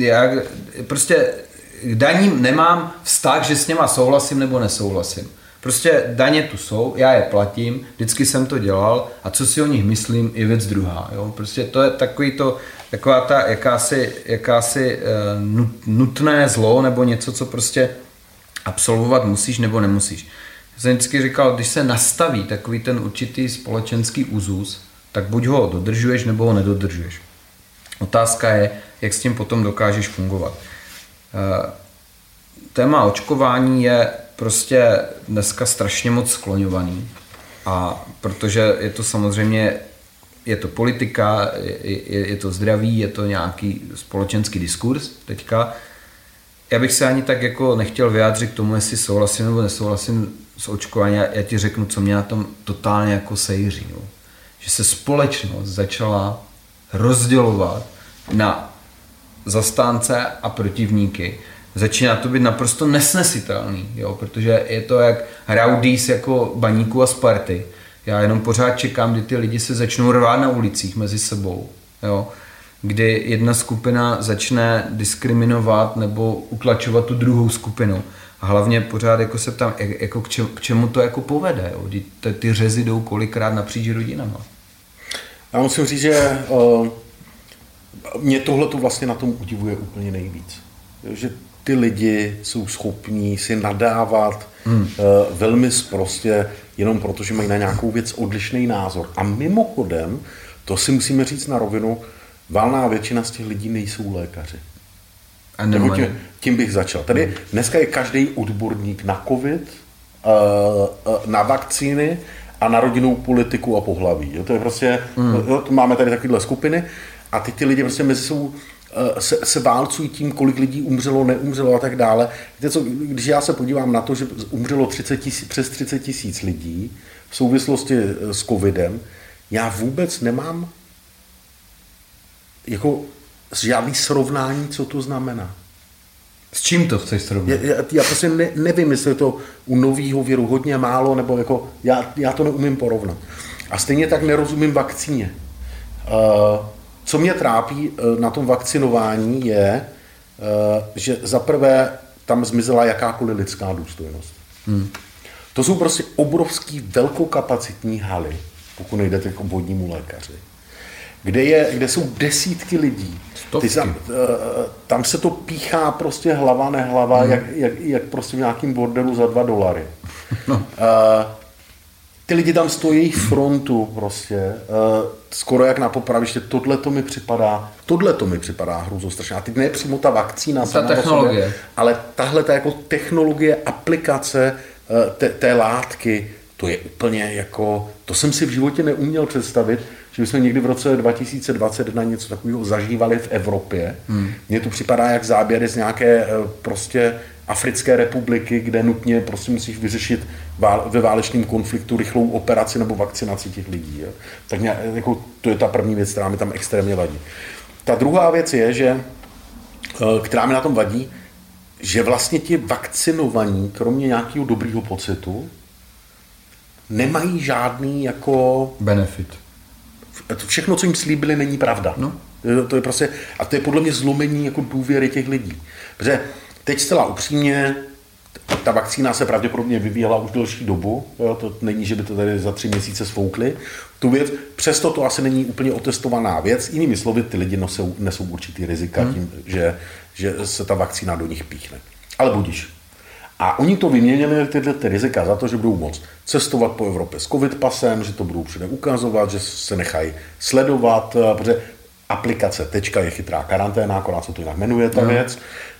k daním nemám vztah, že s něma souhlasím nebo nesouhlasím. Prostě daně tu jsou, já je platím, vždycky jsem to dělal a co si o nich myslím, je věc druhá. Jo? Prostě to je taková ta jakási nutné zlo nebo něco, co prostě absolvovat musíš nebo nemusíš. Já jsem vždycky říkal, když se nastaví takový ten určitý společenský úzus, tak buď ho dodržuješ nebo ho nedodržuješ. Otázka je, jak s tím potom dokážeš fungovat. Téma očkování je prostě dneska strašně moc skloňovaný. A protože je to samozřejmě, je to politika, je to zdraví, je to nějaký společenský diskurs teďka. Já bych se ani tak jako nechtěl vyjádřit k tomu, jestli souhlasím nebo nesouhlasím s očkováním. Já ti řeknu, co mě na tom totálně jako sejří. No. Že se společnost začala rozdělovat na zastánce a protivníky. Začíná to být naprosto nesnesitelný, jo? Protože je to jak rowdies jako Baníku a Sparty. Já jenom pořád čekám, kdy ty lidi se začnou rvát na ulicích mezi sebou. Jo? Kdy jedna skupina začne diskriminovat nebo utlačovat tu druhou skupinu. A hlavně pořád jako se ptám, jako k čemu to jako povede. Jo? Ty řezy jdou kolikrát napříč rodinama. Já musím říct, že mě tohle to vlastně na tom udivuje úplně nejvíc. Že ty lidi jsou schopní si nadávat velmi sprostě, jenom proto, že mají na nějakou věc odlišný názor. A mimochodem, to si musíme říct na rovinu, valná většina z těch lidí nejsou lékaři. A tím bych začal. Tady dneska je každý odborník na covid, na vakcíny a na rodinnou politiku a pohlaví. To je prostě, máme tady takovéhle skupiny a ty lidi prostě mezi sebou se válcují tím, kolik lidí umřelo, neumřelo a tak dále. Víte co, když já se podívám na to, že umřelo přes 30 000 lidí v souvislosti s covidem, já vůbec nemám jako žádný srovnání, co to znamená. S čím to chceš srovnat? Já prostě nevím, jestli je to u novýho viru hodně málo, nebo jako já to neumím porovnat. A stejně tak nerozumím vakcíně. Co mě trápí na tom vakcinování je, že zaprvé tam zmizela jakákoliv lidská důstojnost. To jsou prostě obrovský velkokapacitní haly, pokud nejdete k obvodnímu lékaři, kde jsou desítky lidí. Tam se to píchá prostě hlava nehlava, jak prostě v nějakým bordelu za $2. No. Ty lidi tam stojí frontu prostě, skoro jak na popraviště, tohle to mi připadá hrůzostrašná. A teď ne přímo ta vakcína, ta technologie, sobě, ale tahle ta jako technologie, aplikace té látky, to je úplně jako, to jsem si v životě neuměl představit, že bychom někdy v roce 2021 něco takového zažívali v Evropě. Mně to připadá jak záběry z nějaké prostě Africké republiky, kde nutně prostě musíš vyřešit ve válečném konfliktu rychlou operaci nebo vakcinaci těch lidí. Jo. Tak jako, to je ta první věc, která mi tam extrémně vadí. Ta druhá věc je, která mi na tom vadí, že vlastně ti vakcinovaní, kromě nějakého dobrýho pocitu, nemají žádný jako benefit. Všechno, co jim slíbili, není pravda. No. To je prostě, a to je podle mě zlomení jako důvěry těch lidí. Protože teď zcela upřímně, ta vakcína se pravděpodobně vyvíjela už delší dobu, jo, to není, že by to tady za 3 měsíce sfoukli, tu věc, přesto to asi není úplně otestovaná věc, jinými slovy, ty lidi nesou určitý rizika tím, že se ta vakcína do nich píchne. Ale budiš. A oni to vyměnili, tyhle rizika, za to, že budou moct cestovat po Evropě s covid pasem, že to budou všude ukazovat, že se nechají sledovat, protože aplikace Tečka je chytrá karanténa, akorát se to jinak jmenuje ta věc.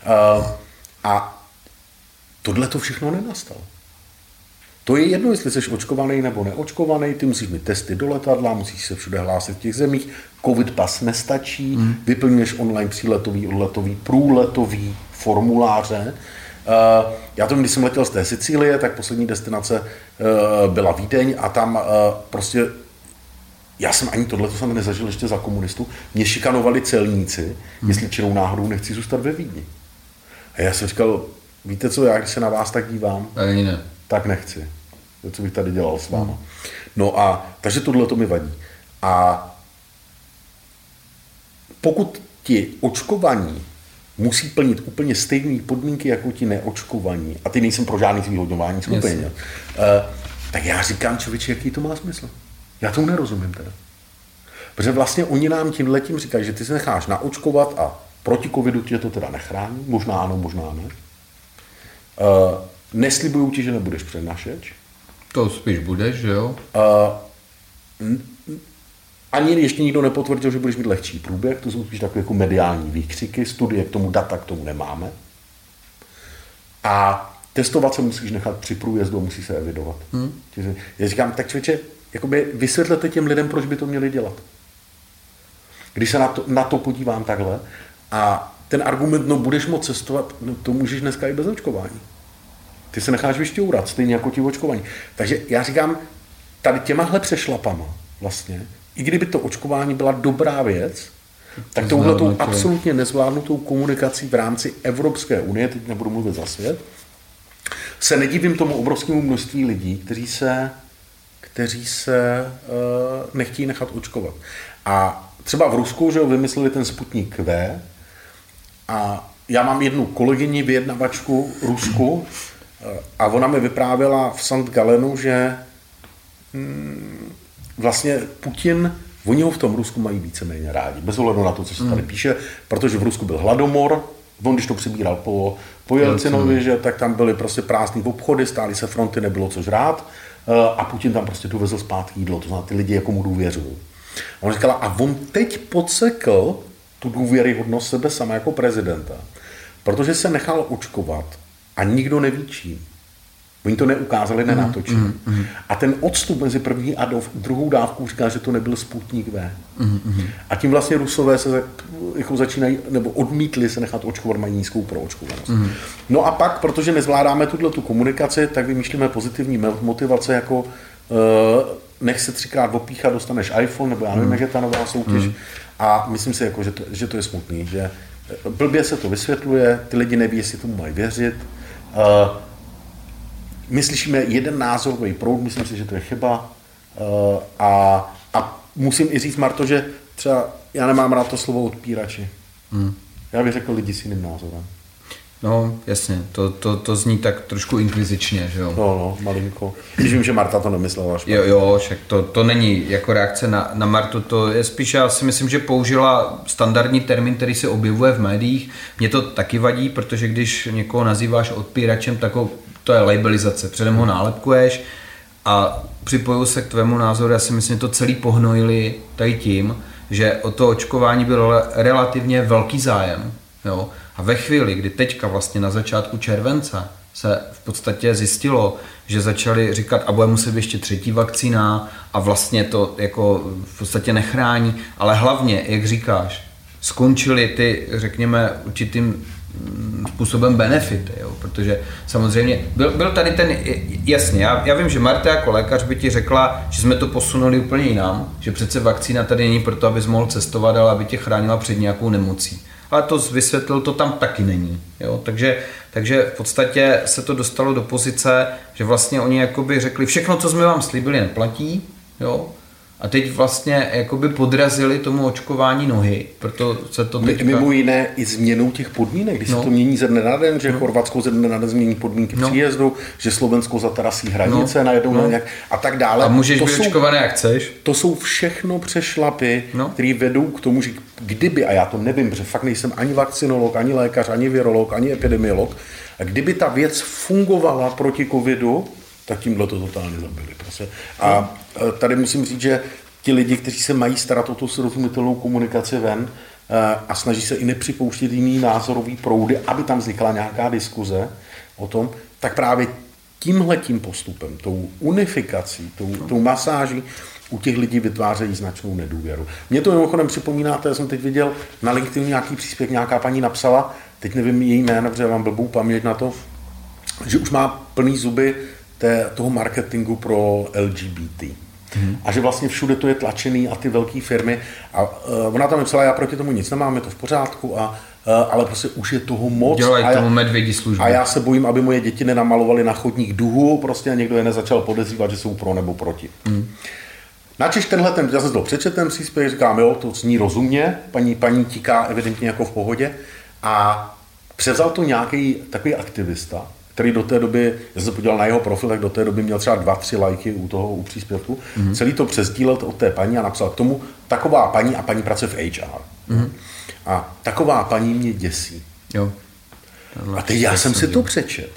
A tohle to všechno nenastalo. To je jedno, jestli jsi očkovaný nebo neočkovaný, ty musíš mít testy do letadla, musíš se všude hlásit v těch zemích, covid pas nestačí, vyplňuješ online příletový, odletový, průletový formuláře. Já to, když jsem letěl z té Sicílie, tak poslední destinace byla Vídeň a tam prostě, já jsem ani tohleto jsem nezažil ještě za komunistů, mě šikanovali celníci, jestli čirou náhodou nechci zůstat ve Vídni. A já jsem říkal, víte co, já když se na vás tak dívám, tak nechci. Co bych tady dělal s váma. No a, takže tohleto mi vadí. A pokud ti očkovaní musí plnit úplně stejné podmínky jako ti neočkovaní, a ty nejsem pro žádný zvýhodňování skupiny, tak já říkám, člověče, jaký to má smysl. Já tomu nerozumím teda. Protože vlastně oni nám tímhletím říkají, že ty se necháš naočkovat a proti covidu tě to teda nechrání, možná ano, možná ne. Neslibuju ti, že nebudeš přednašeč. To spíš budeš, že jo? Ani ještě nikdo nepotvrdil, že budeš mít lehčí průběh, to jsou spíš takové jako mediální výkřiky, studie k tomu, data k tomu nemáme. A testovat se musíš nechat při průjezdu, musí se evidovat. Já říkám, tak člověče, jakoby vysvětlete těm lidem, proč by to měli dělat. Když se na to podívám takhle a ten argument, no budeš moct cestovat, no to můžeš dneska i bez očkování. Ty se necháš vyšťourat, stejně jako ti očkování. Takže já říkám, tady těmahle přešlapama vlastně, i kdyby to očkování byla dobrá věc, tak touhletou absolutně nezvládnutou komunikací v rámci Evropské unie, teď nebudu mluvit za svět, se nedivím tomu obrovskému množství lidí, kteří se nechtějí nechat očkovat. A třeba v Rusku, že vymysleli ten Sputnik V, a já mám jednu kolegyni, vyjednavačku Rusku, a ona mi vyprávěla v St. Galenu, že vlastně Putin, oni ho v tom Rusku mají víceméně rádi, bez ohledu na to, co se tady píše, protože v Rusku byl hladomor, on když to přibíral po Jelcinovi, že tak tam byly prostě prázdný obchody, stály se fronty, nebylo co žrát a Putin tam prostě dovezl zpátky jídlo, to znamená, ty lidi jako mu důvěřují. A on říkala, a on teď podsekl tu důvěryhodnost sebe sama jako prezidenta, protože se nechal očkovat a nikdo neví čím. Oni to neukázali, nenatočili. A ten odstup mezi první a druhou dávkou říká, že to nebyl Sputnik V. A tím vlastně Rusové se jako začínají, nebo odmítli se nechat očkovat, mají nízkou proočkovanost. No a pak, protože nezvládáme tu komunikaci, tak vymýšlíme pozitivní motivace, jako nech se 3krát opíchat, dostaneš iPhone, nebo já nevím, jak je ta nová soutěž. A myslím si, jako, že to je smutný, že blbě se to vysvětluje, ty lidi neví, jestli tomu mají věřit. My slyšíme jeden názorový proud, myslím si, že to je chyba. A musím i říct, Marto, že třeba já nemám rád to slovo odpírači. Já bych řekl lidi s jiným názorem. No, jasně, to zní tak trošku inkvizičně, že jo? No, malinko. Když vím, že Marta to nemyslela špatně. Jo, však to není jako reakce na Martu, to je spíš, já si myslím, že použila standardní termín, který se objevuje v médiích. Mně to taky vadí, protože když někoho nazýváš odpíračem, tak to je labelizace, předem ho nálepkuješ a připojuju se k tvému názoru, já si myslím, že to celý pohnojili tady tím, že o to očkování byl relativně velký zájem, jo? A ve chvíli, kdy teďka vlastně na začátku července se v podstatě zjistilo, že začali říkat, a bude muset být ještě 3. vakcína a vlastně to jako v podstatě nechrání, ale hlavně, jak říkáš, skončily ty, řekněme, určitým způsobem benefity, jo? Protože samozřejmě byl tady ten, jasně, já vím, že Marta jako lékař by ti řekla, že jsme to posunuli úplně jinam, že přece vakcína tady není proto, abys mohl cestovat, ale aby tě chránila před nějakou nemocí. Ale to vysvětlil, to tam taky není. Jo? Takže v podstatě se to dostalo do pozice, že vlastně oni jakoby řekli, všechno, co jsme vám slíbili, neplatí. Jo? A teď vlastně jakoby podrazili tomu očkování nohy, proto se to teďka... Mimo jiné i změnou těch podmínek, když se to mění ze dne na den, že Chorvatsko ze dne na den změní podmínky příjezdu, že Slovensko zatarasí hranice najednou nějak a tak dále. A můžeš být očkovaný, jak chceš. To jsou všechno přešlapy, které vedou k tomu, že kdyby, a já to nevím, protože fakt nejsem ani vakcinolog, ani lékař, ani virolog, ani epidemiolog, a kdyby ta věc fungovala proti covidu, tak tímhle to totálně zabili. Prostě. A tady musím říct, že ti lidi, kteří se mají starat o tu srozumitelnou komunikaci ven a snaží se i nepřipouštět jiný názorový proudy, aby tam vznikla nějaká diskuze o tom, tak právě tímhletím postupem, tou unifikací, tou masáží u těch lidí vytvářejí značnou nedůvěru. Mně to mimochodem připomíná, já jsem teď viděl na LinkedIn nějaký příspěvek, nějaká paní napsala, teď nevím její jméno, protože mám blbou paměť na to, že už má plný zuby toho marketingu pro LGBT. A že vlastně všude to je tlačený a ty velké firmy. A ona tam napsala, já proti tomu nic nemám, je to v pořádku, ale prostě už je toho moc. Dělají tomu medvědí služby. A já se bojím, aby moje děti nenamalovali na chodník duhu, prostě a někdo je nezačal podezřívat, že jsou pro nebo proti. Načež já jsem to přečetl ten příspěvek, říkám, jo, to zní rozumně, paní tiká evidentně jako v pohodě. A převzal to nějaký takový aktivista, který do té doby, já jsem se podíval na jeho profil, tak do té doby měl třeba 2-3 lajky u příspěvku. Celý to přesdílel od té paní a napsal k tomu, taková paní, a paní pracuje v HR. A taková paní mě děsí. Jo. A teď já jsem si to přečet.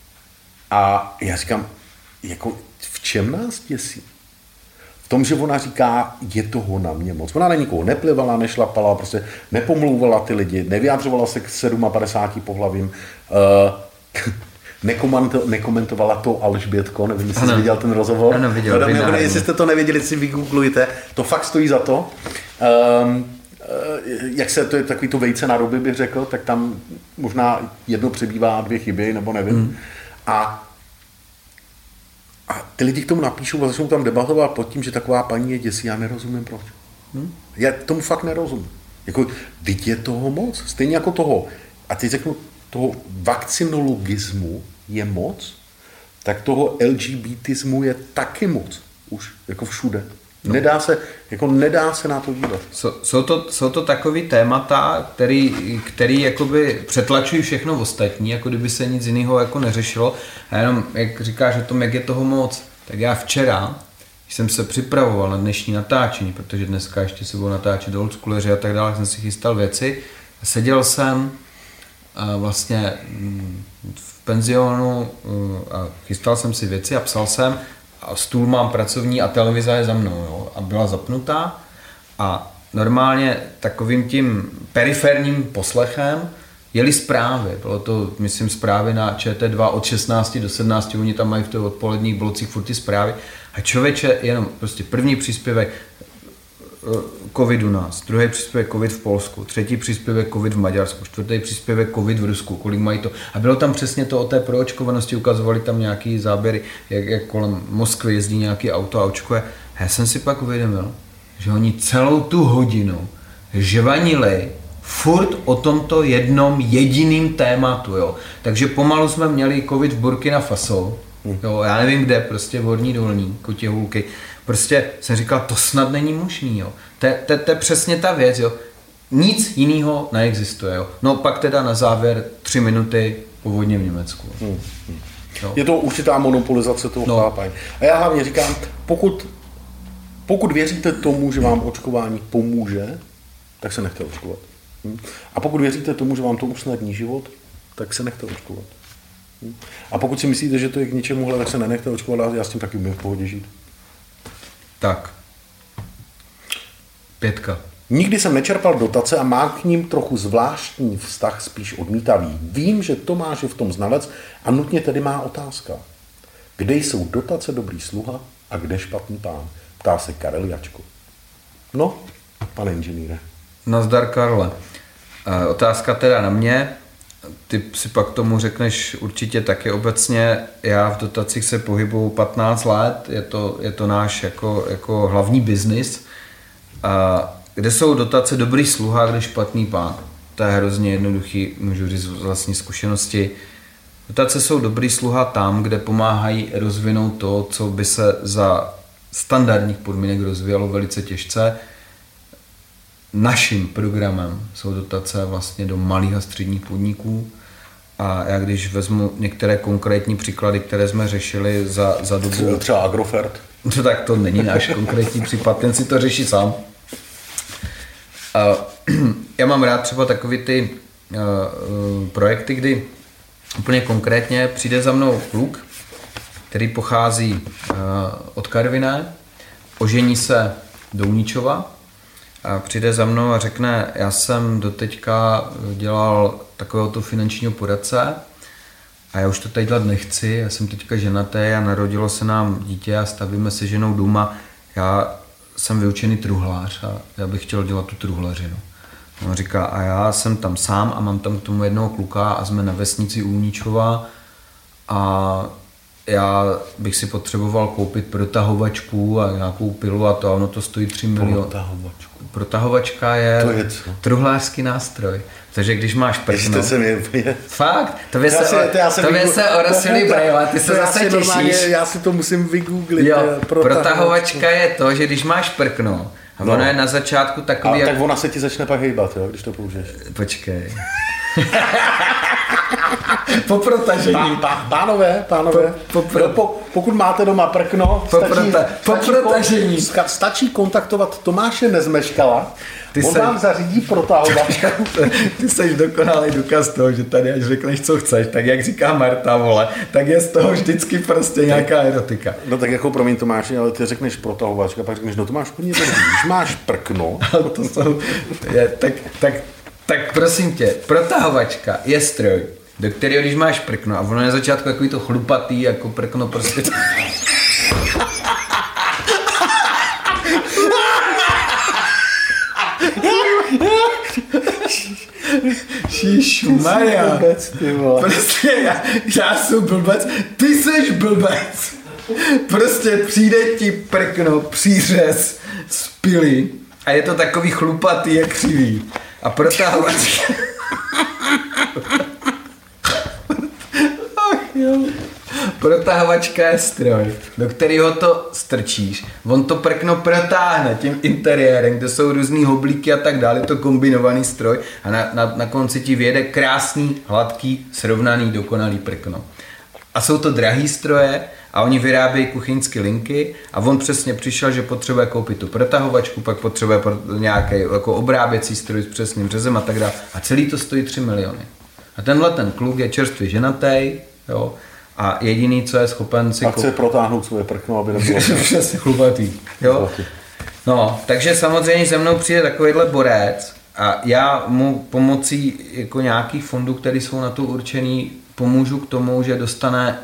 A já říkám, jako v čem nás děsí? V tom, že ona říká, je toho na mě moc. Ona na nikoho neplivala, nešlapala, prostě nepomlouvala ty lidi, nevyjádřovala se k 57 pohlavím. nekomentovala to Alžbětko, nevím, jestli jsi viděl ten rozhovor. Ano, viděl. Jestli jste to nevěděli, si vygooglujte. To fakt stojí za to. Jak se, to je takový to vejce na ruby, bych řekl, tak tam možná jedno přebývá, 2 chyby, nebo nevím. A ty lidi k tomu napíšou a začnou tam debatovat pod tím, že taková paní je děsí. Já nerozumím proč. Já tomu fakt nerozumím. Jako, teď je toho moc. Stejně jako toho, a teď řeknu, toho vakcinologismu je moc, tak toho LGBTismu je taky moc. Už jako všude. No. Nedá se na to dívat. Jsou to takový témata, který jakoby přetlačují všechno ostatní, jako kdyby se nic jiného jako neřešilo. A jenom, jak říkáš o tom, jak je toho moc, tak já včera, když jsem se připravoval na dnešní natáčení, protože dneska ještě se budou natáčet oldschoolers a tak dále, jsem si chystal věci. Seděl jsem vlastně v penzionu a chystal jsem si věci a psal jsem, a stůl mám pracovní a televize je za mnou, jo, a byla zapnutá a normálně takovým tím periferním poslechem jeli zprávy. Bylo to, myslím, zprávy na ČT2 od 16 do 17, oni tam mají v těch odpoledních blocích furt ty zprávy a člověče jenom prostě první příspěvek covid u nás, druhý příspěvek covid v Polsku, třetí příspěvek covid v Maďarsku, čtvrtý příspěvek covid v Rusku, kolik mají to. A bylo tam přesně to o té proočkovanosti, ukazovali tam nějaký záběry, jak kolem Moskvy jezdí nějaký auto a očkuje. A já jsem si pak uvědomil, že oni celou tu hodinu žvanili furt o tomto jednom jediným tématu, jo. Takže pomalu jsme měli covid v Burkina Faso, jo, já nevím kde, prostě v Horní Dolní, Kotěhůlky. Prostě jsem říkal, to snad není možný, jo. To je přesně ta věc, jo. Nic jiného neexistuje, jo. No pak teda na závěr 3 minuty povodně v Německu. Jo. Je to určitá monopolizace toho chápání. A já hlavně říkám, pokud věříte tomu, že vám očkování pomůže, tak se nechte očkovat. A pokud věříte tomu, že vám to usnadní život, tak se nechte očkovat. A pokud si myslíte, že to je k ničemuhle, tak se nenechte očkovat a já s tím taky umím v pohodě žít. Tak. 5. Nikdy jsem nečerpal dotace a mám k ním trochu zvláštní vztah, spíš odmítavý. Vím, že Tomáš je v tom znalec a nutně tedy má otázka. Kde jsou dotace dobrý sluha a kde špatný pán? Ptá se Karel Jačko. No, pane inženýre. Nazdar, Karle. Otázka teda na mě. Ty si pak tomu řekneš určitě taky obecně. Já v dotacích se pohybuju 15 let, je to náš jako hlavní biznis. Kde jsou dotace dobrý sluha a kde špatný pán? To je hrozně jednoduchý, můžu říct z vlastní zkušenosti. Dotace jsou dobrý sluha tam, kde pomáhají rozvinout to, co by se za standardních podmínek rozvíjelo velice těžce. Naším programem jsou dotace vlastně do malých a středních podniků a já když vezmu některé konkrétní příklady, které jsme řešili za dobu... Třeba Agrofert. No tak to není náš konkrétní případ, ten si to řeší sám. Já mám rád třeba takový ty projekty, kdy úplně konkrétně přijde za mnou kluk, který pochází od Karviné, ožení se do Uničova, a přijde za mnou a řekne, já jsem doteďka dělal takového tu finančního poradce a já už to teď dělat nechci, já jsem teďka ženatý a narodilo se nám dítě a stavíme se ženou dům a já jsem vyučený truhlář a já bych chtěl dělat tu truhlařinu. On říká, a já jsem tam sám a mám tam k tomu jednoho kluka a jsme na vesnici u Uničova a já bych si potřeboval koupit protahovačku a nějakou pilu a to a ono to stojí 3 miliony. Protahovačka je truhlářský nástroj. Takže když máš prkno... Fakt, tobě se orosily brejle, ty se zase těšíš. Já si to musím vygooglit. Jo, protahovačka je to, že když máš prkno a ono je na začátku takový... Tak ona se ti začne pak hejbat, jo, když to použiješ. Počkej. Po protažení. Pánové, pokud máte doma prkno, stačí kontaktovat Tomáše Nezmeškala, vám zařídí protahovačku. Ty jsi dokonalý důkaz toho, že tady až řekneš, co chceš, tak jak říká Marta, vole, tak je z toho vždycky prostě nějaká erotika. No tak jako promiň Tomáši, ale ty řekneš protahovačka, pak řekneš, no Tomáš, když máš prkno. Tak prosím tě, protahovačka je stroj, do kterého když máš prkno a ono na začátku takový to chlupatý, jako prkno prostě... Šišmarja. Prostě já jsem blbec, ty seš blbec. Prostě přijde ti prkno, přířez z pily a je to takový chlupatý a křivý. A protahovačka... Protahovačka je stroj, do kterého to strčíš. On to prkno protáhne tím interiérem, kde jsou různý hoblíky a tak dále, je to kombinovaný stroj a na konci ti vyjede krásný, hladký, srovnaný, dokonalý prkno. A jsou to drahý stroje a oni vyrábějí kuchyňské linky a on přesně přišel, že potřebuje koupit tu protahovačku, pak potřebuje nějaký jako obráběcí stroj s přesným řezem a tak dále. A celý to stojí 3 miliony. A tenhle ten kluk je čerstvě ženatý, jo, a jediný, co je schopen si... A chce protáhnout svoje prkno, aby nebylo... Přesně chlupatý, jo. No, takže samozřejmě se mnou přijde takovýhle borec a já mu pomocí jako nějakých fondů, které jsou na to určený, pomůžu k tomu, že dostane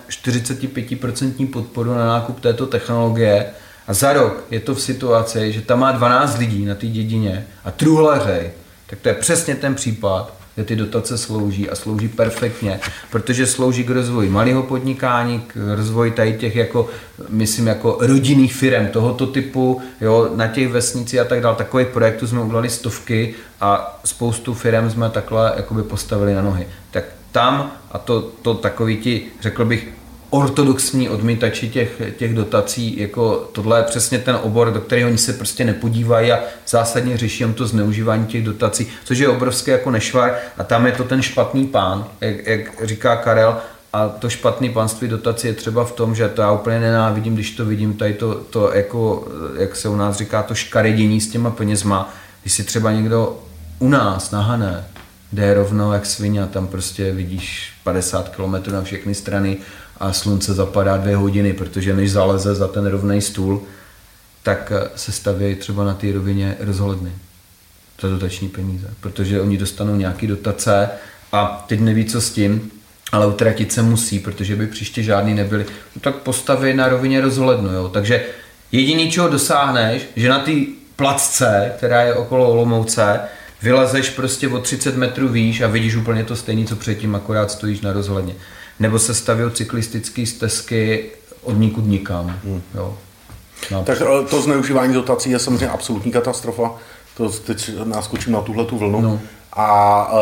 45% podporu na nákup této technologie a za rok je to v situaci, že tam má 12 lidí na té dědině a truhlařej. Tak to je přesně ten případ, kde ty dotace slouží a slouží perfektně, protože slouží k rozvoji malého podnikání, k rozvoji tady těch jako, myslím, jako rodinných firem tohoto typu, jo, na těch vesnicích a tak dále. Takových projektů jsme udělali stovky a spoustu firem jsme takhle jakoby postavili na nohy. Tak tam, a to takový ti, řekl bych, ortodoxní odmítači těch dotací, jako tohle je přesně ten obor, do kterého oni se prostě nepodívají a zásadně řeší to zneužívání těch dotací, což je obrovský jako nešvar a tam je to ten špatný pán, jak říká Karel, a to špatný pánství dotací je třeba v tom, že to já úplně nenávidím, když to vidím, tady to jako, jak se u nás říká, to škaredění s těma penězma, když si třeba někdo u nás na Hané jde rovno jak svině a tam prostě vidíš 50 km na všechny strany a slunce zapadá 2 hodiny, protože než zaleze za ten rovnej stůl, tak se stavějí třeba na té rovině rozhledny za dotační peníze, protože oni dostanou nějaký dotace a teď neví, co s tím, ale utratit se musí, protože by příště žádný nebyli, no tak postaví na rovině rozhlednu, jo. Takže jediný, čeho dosáhneš, že na té placce, která je okolo Olomouce, vylezeš prostě o 30 metrů výš a vidíš úplně to stejné, co předtím, akorát stojíš na rozhledně. Nebo se staví cyklistické stezky od nikud nikam. Jo. Tak to zneužívání dotací je samozřejmě absolutní katastrofa. To teď naskočím na tuhletu vlnu. No. A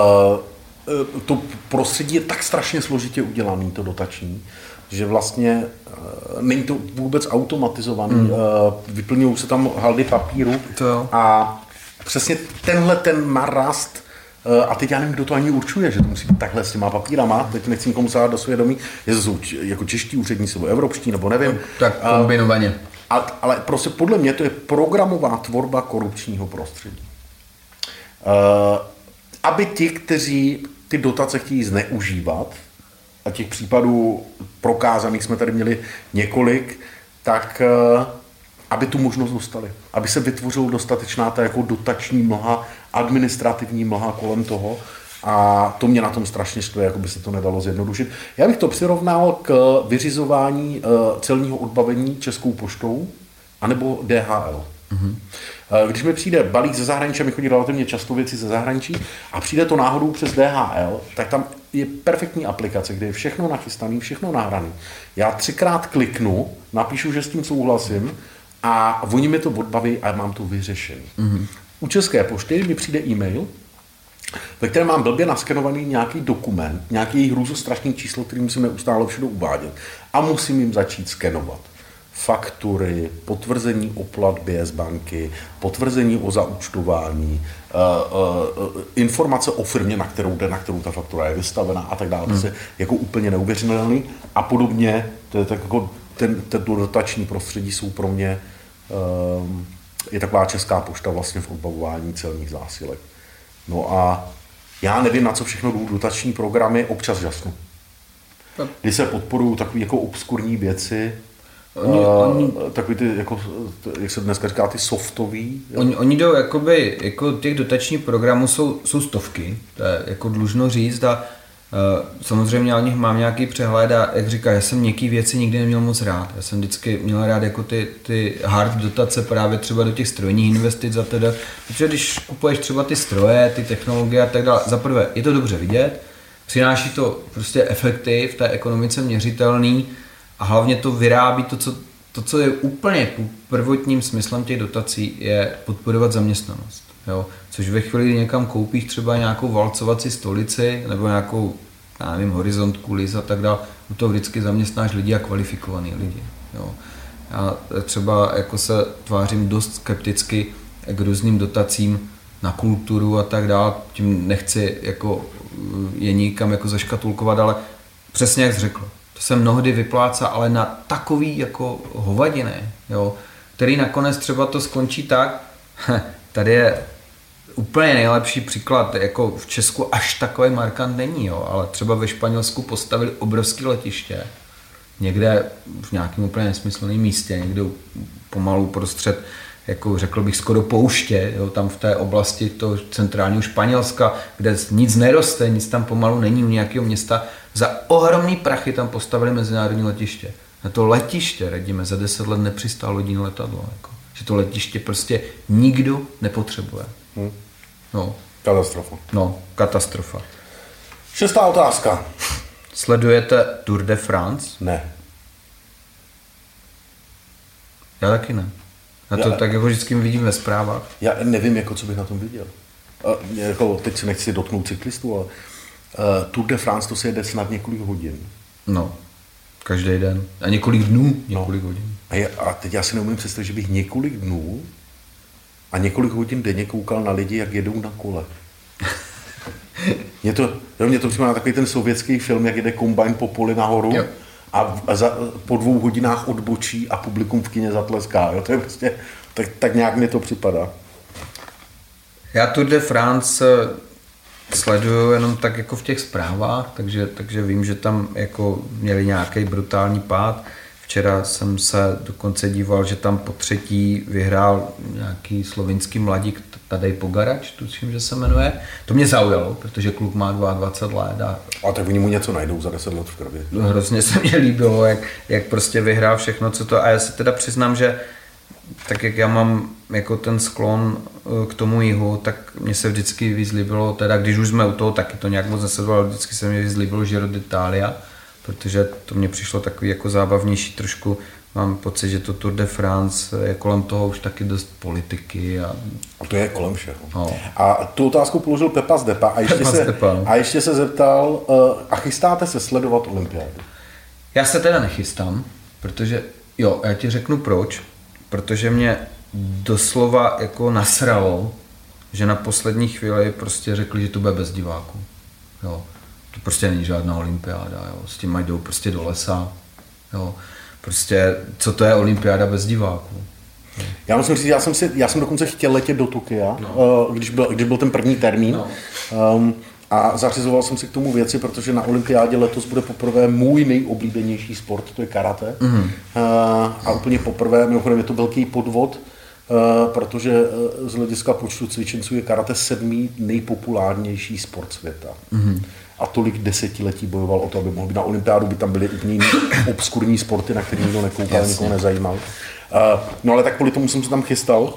to prostředí je tak strašně složitě udělané, to dotační, že vlastně není to vůbec automatizovaný. Vyplňují se tam haldy papíru a přesně tenhle ten narast, a teď já nevím, kdo to ani určuje, že to musí být takhle s těma papírama, teď nechci nikomu sávat do svědomí, jestli jsou jako čeští úředníci nebo evropští, nebo nevím. Tak kombinovaně. Ale prostě podle mě to je programová tvorba korupčního prostředí. Aby ti, kteří ty dotace chtějí zneužívat, a těch případů prokázaných jsme tady měli několik, tak aby tu možnost dostali. Aby se vytvořila dostatečná ta jako dotační mlha, administrativní mlha kolem toho. A to mě na tom strašně štve, jako by se to nedalo zjednodušit. Já bych to přirovnal k vyřizování celního odbavení Českou poštou anebo DHL. Mm-hmm. Když mi přijde balík ze zahraničí, mi chodí relativně často věci ze zahraničí a přijde to náhodou přes DHL, tak tam je perfektní aplikace, kde je všechno nachystané, všechno nahrané. Já 3krát kliknu, napíšu, že s tím souhlasím a oni mi to odbaví a mám to vyřešené. Mm-hmm. U České pošty mi přijde e-mail, ve kterém mám blbě naskenovaný nějaký dokument, nějaký hrůzostrašný číslo, který musím neustále všude uvádět a musím jim začít skenovat. Faktury, potvrzení o platbě z banky, potvrzení o zaúčtování, informace o firmě, na kterou ta faktura je vystavena a tak dále. To je jako úplně neuvěřitelný a podobně. To je tak jako ten dotační prostředí jsou pro mě je taková Česká pošta vlastně v odbavování celních zásilek. No a já nevím, na co všechno jdou dotační programy, občas žasnu. Kdy se podporují takové jako obskurní věci, takový ty, jako, jak se dneska říká, ty softový. Oni jdou jakoby, jako těch dotačních programů jsou stovky, to je jako dlužno říct a Samozřejmě o nich mám nějaký přehled a jak říká, já jsem některé věci nikdy neměl moc rád. Já jsem vždycky měl rád jako ty hard dotace právě třeba do těch strojních investic a teda, protože když kupuješ třeba ty stroje, ty technologie a tak dále, za prvé je to dobře vidět, přináší to prostě efekty v té ekonomice měřitelný a hlavně to vyrábí to, co je úplně prvotním smyslem těch dotací, je podporovat zaměstnanost. Jo? Což ve chvíli, kdy někam koupíš třeba nějakou valcovací stolici nebo nějakou, já nevím, horizont, kulis a tak dále, to vždycky zaměstnáš lidi a kvalifikovaný lidi. Jo? Já třeba jako se tvářím dost skepticky k různým dotacím na kulturu a tak dále, tím nechci jako je nikam jako zaškatulkovat, ale přesně jak jsi řekl, to se mnohdy vyplácá, ale na takový jako hovadiny, jo, který nakonec třeba to skončí tak, tady je úplně nejlepší příklad, jako v Česku až takový markant není, jo, ale třeba ve Španělsku postavili obrovské letiště, někde v nějakém úplně nesmyslném místě, někde pomalu prostřed, jako řekl bych skoro pouště, jo, tam v té oblasti toho centrálního Španělska, kde nic neroste, nic tam pomalu není u nějakého města, za ohromný prachy tam postavili mezinárodní letiště. Na to letiště, radíme, za 10 let nepřistálo lodní letadlo. Jako. Že to letiště prostě nikdo nepotřebuje. No. Katastrofa. No, katastrofa. 6. otázka. Sledujete Tour de France? Ne. Já taky ne. Já to tak jako vždycky vidím ve zprávách. Já nevím, jako, co bych na tom viděl. Jako, teď se nechci dotknout cyklistů, ale Tour de France to se jede snad několik hodin. No, každý den. A několik dnů, několik hodin. A teď já si neumím představit, že bych několik dnů a několik hodin denně koukal na lidi, jak jedou na kole. Mě to připomíná takový ten sovětský film, jak jede kombajn po poli nahoru. Jo. A po 2 hodinách odbočí a publikum v kině zatleská. Jo? To je prostě, tak nějak mi to připadá. Já Tour de France sleduju jenom tak jako v těch zprávách, takže vím, že tam jako měli nějaký brutální pád. Včera jsem se dokonce díval, že tam po 3. vyhrál nějaký slovinský mladík Tadej Pogarač, tuším, že se jmenuje. To mě zaujalo, protože kluk má 22 let. A tak oni mu něco najdou za 10 let v krvi. Hrozně se mě líbilo, jak prostě vyhrál všechno, co to. A já se teda přiznám, že tak jak já mám jako ten sklon k tomu jihu, tak mě se vždycky víc líbilo, teda když už jsme u toho, taky to nějak moc nesledoval, vždycky se mě víc líbilo Giro d'Italia, protože to mě přišlo takový jako zábavnější trošku. Mám pocit, že to Tour de France je kolem toho už taky dost politiky. A to je kolem všeho. No. A tu otázku položil Pepa Zdepa a ještě se zeptal, a chystáte se sledovat olympiádu? Já se teda nechystám, protože, jo, já ti řeknu proč, protože mě doslova jako nasralo, že na poslední chvíli prostě řekli, že to bude bez diváků. Jo. To prostě není žádná olympiáda, jo. S tím jdou prostě do lesa. Jo. Prostě, co to je olympiáda bez diváků? Já musím říct, já jsem dokonce chtěl letět do Tokia, no. když byl ten první termín. No. A zařizoval jsem si k tomu věci, protože na olympiádě letos bude poprvé můj nejoblíbenější sport, to je karate. Mm-hmm. A úplně poprvé, mimochodem je to velký podvod, protože z hlediska počtu cvičenců je karate 7. nejpopulárnější sport světa. Mm-hmm. A tolik desetiletí bojoval o to, aby mohl být na olympiádu, by tam byly úplně obskurní sporty, na které nikdo nekoukal, nikoho nezajímal. No ale tak kvůli tomu jsem se tam chystal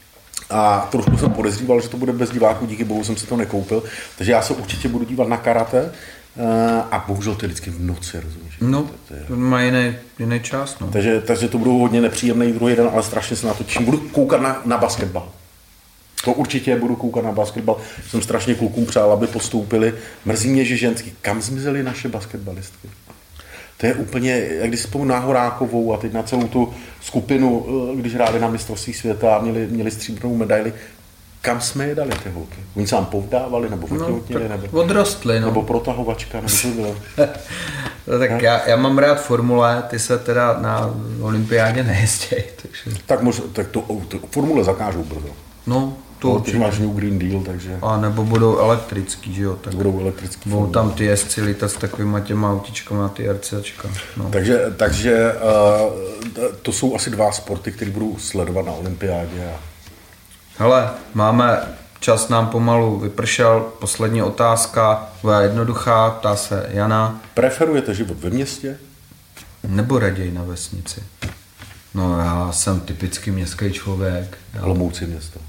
a trošku jsem podezříval, že to bude bez diváků, díky bohu jsem si to nekoupil, takže já se určitě budu dívat na karate a bohužel to je vždycky v noci, rozumíš? No, to má jiný čas, no. Takže to budou hodně nepříjemný druhý den, ale strašně se na to těším. Budu koukat na basketbal. To určitě budu koukat na basketbal. Jsem strašně klukům přál, aby postoupili. Mrzí mě, že ženský. Kam zmizely naše basketbalistky? To je úplně, jak když si vzpomínám na Horákovou a teď na celou tu skupinu, když hráli na mistrovství světa a měli stříbrnou medaili. Kam jsme je dali ty holky? Oni se nám povdávali, nebo vytěhotněli, nebo odrostli, no. Nebo protahovačka, nebo to bylo. No, tak já mám rád formule, ty se teda na olympiádě nejezdějí. Tak to formule zakážou brzo. No, to určitě. Máš New Green Deal, takže... A nebo budou elektrický, že jo? Tak budou elektrický. Budou tam ty jezdci lítat s takovýma těma autičkama na ty RCčka. No. Takže to jsou asi 2 sporty, které budou sledovat na olympiádě. Hele, máme čas nám pomalu vypršel. Poslední otázka, byla jednoduchá, ptá se Jana. Preferujete život ve městě? Nebo raději na vesnici? No já jsem typicky městský člověk. Olomouci město.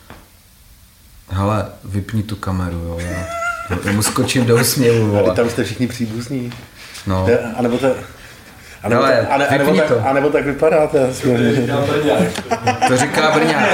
Hele, vypni tu kameru, jo, já mu skočím do úsměvu, vole. A tam jste všichni příbuzní. No. A nebo tak vypadáte. To říká Brňák.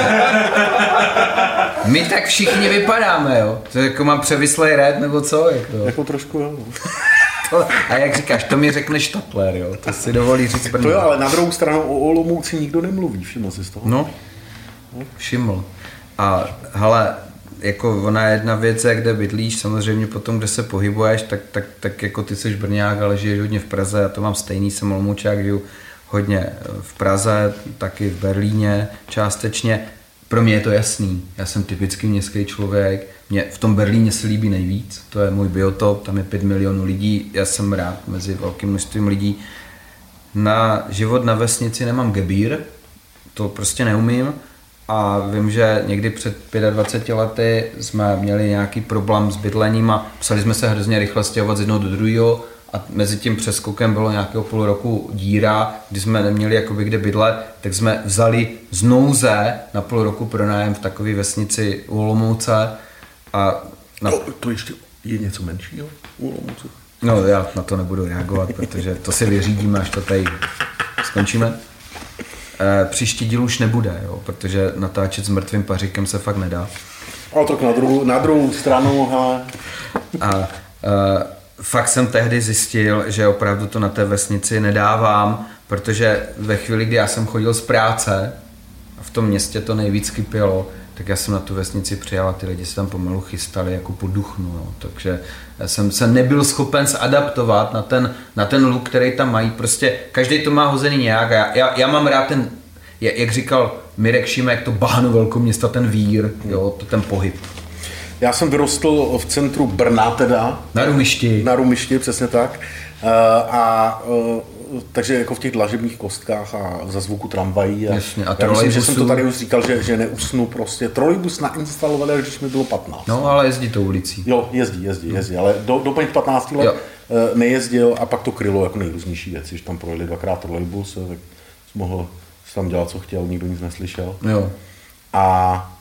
My tak všichni vypadáme, jo. To jako mám převislej red, nebo co? Jako trošku, jo. A jak říkáš, to mi řekne Štapler, jo. To si dovolí říct Brňák. To jo, ale na druhou stranu o Olomouci nikdo nemluví, všiml jsi z toho? No, všiml. A hele, jako ona jedna věc je, kde bydlíš, samozřejmě potom, kde se pohybuješ, tak jako ty jsi Brňák, ale žiješ hodně v Praze, já to mám stejný, jsem Olomoučák, žiju hodně v Praze, taky v Berlíně částečně. Pro mě je to jasný, já jsem typický městský člověk, mě v tom Berlíně se líbí nejvíc, to je můj biotop, tam je 5 milionů lidí, já jsem rád mezi velkým množstvím lidí. Na život na vesnici nemám gebír, to prostě neumím. A vím, že někdy před 25 lety jsme měli nějaký problém s bydlením a museli jsme se hrozně rychle stěhovat z jednoho do druhého a mezi tím přeskokem bylo nějakého půl roku díra, kdy jsme neměli jakoby kde bydlet, tak jsme vzali z nouze na půl roku pronájem v takové vesnici u Olomouce. A to ještě je něco menšího u Olomouce? No já na to nebudu reagovat, protože to si vyřídíme, až to tady skončíme. Příští díl už nebude, jo, protože natáčet s mrtvým paříkem se fakt nedá. A tak na druhou stranu. Fakt jsem tehdy zjistil, že opravdu to na té vesnici nedávám, protože ve chvíli, kdy já jsem chodil z práce a v tom městě to nejvíc kypělo, tak já jsem na tu vesnici přijel a ty lidi se tam pomalu chystali jako po duchnu. Jo. Takže já jsem se nebyl schopen zadaptovat na ten look, který tam mají. Prostě každý to má hozený nějak a já mám rád ten, jak říkal Mirek Šimek, to bahno velkoměsta, ten vír, jo, ten pohyb. Já jsem vyrostl v centru Brna teda. Na Rumišti. Na Rumišti, přesně tak. Takže jako v těch dlažebních kostkách a za zvuku tramvají. Jasně, a já myslím, že jsem to tady už říkal, že neusnu prostě. Trolejbus nainstalovali, když mi bylo 15. No, ale jezdí tou ulicí. Jo, jezdí, ale do 15 let nejezdil a pak to krylo jako nejrůznější věci, že tam projeli 2krát trolejbus, tak mohl tam dělat, co chtěl, nikdo nic neslyšel. Jo. A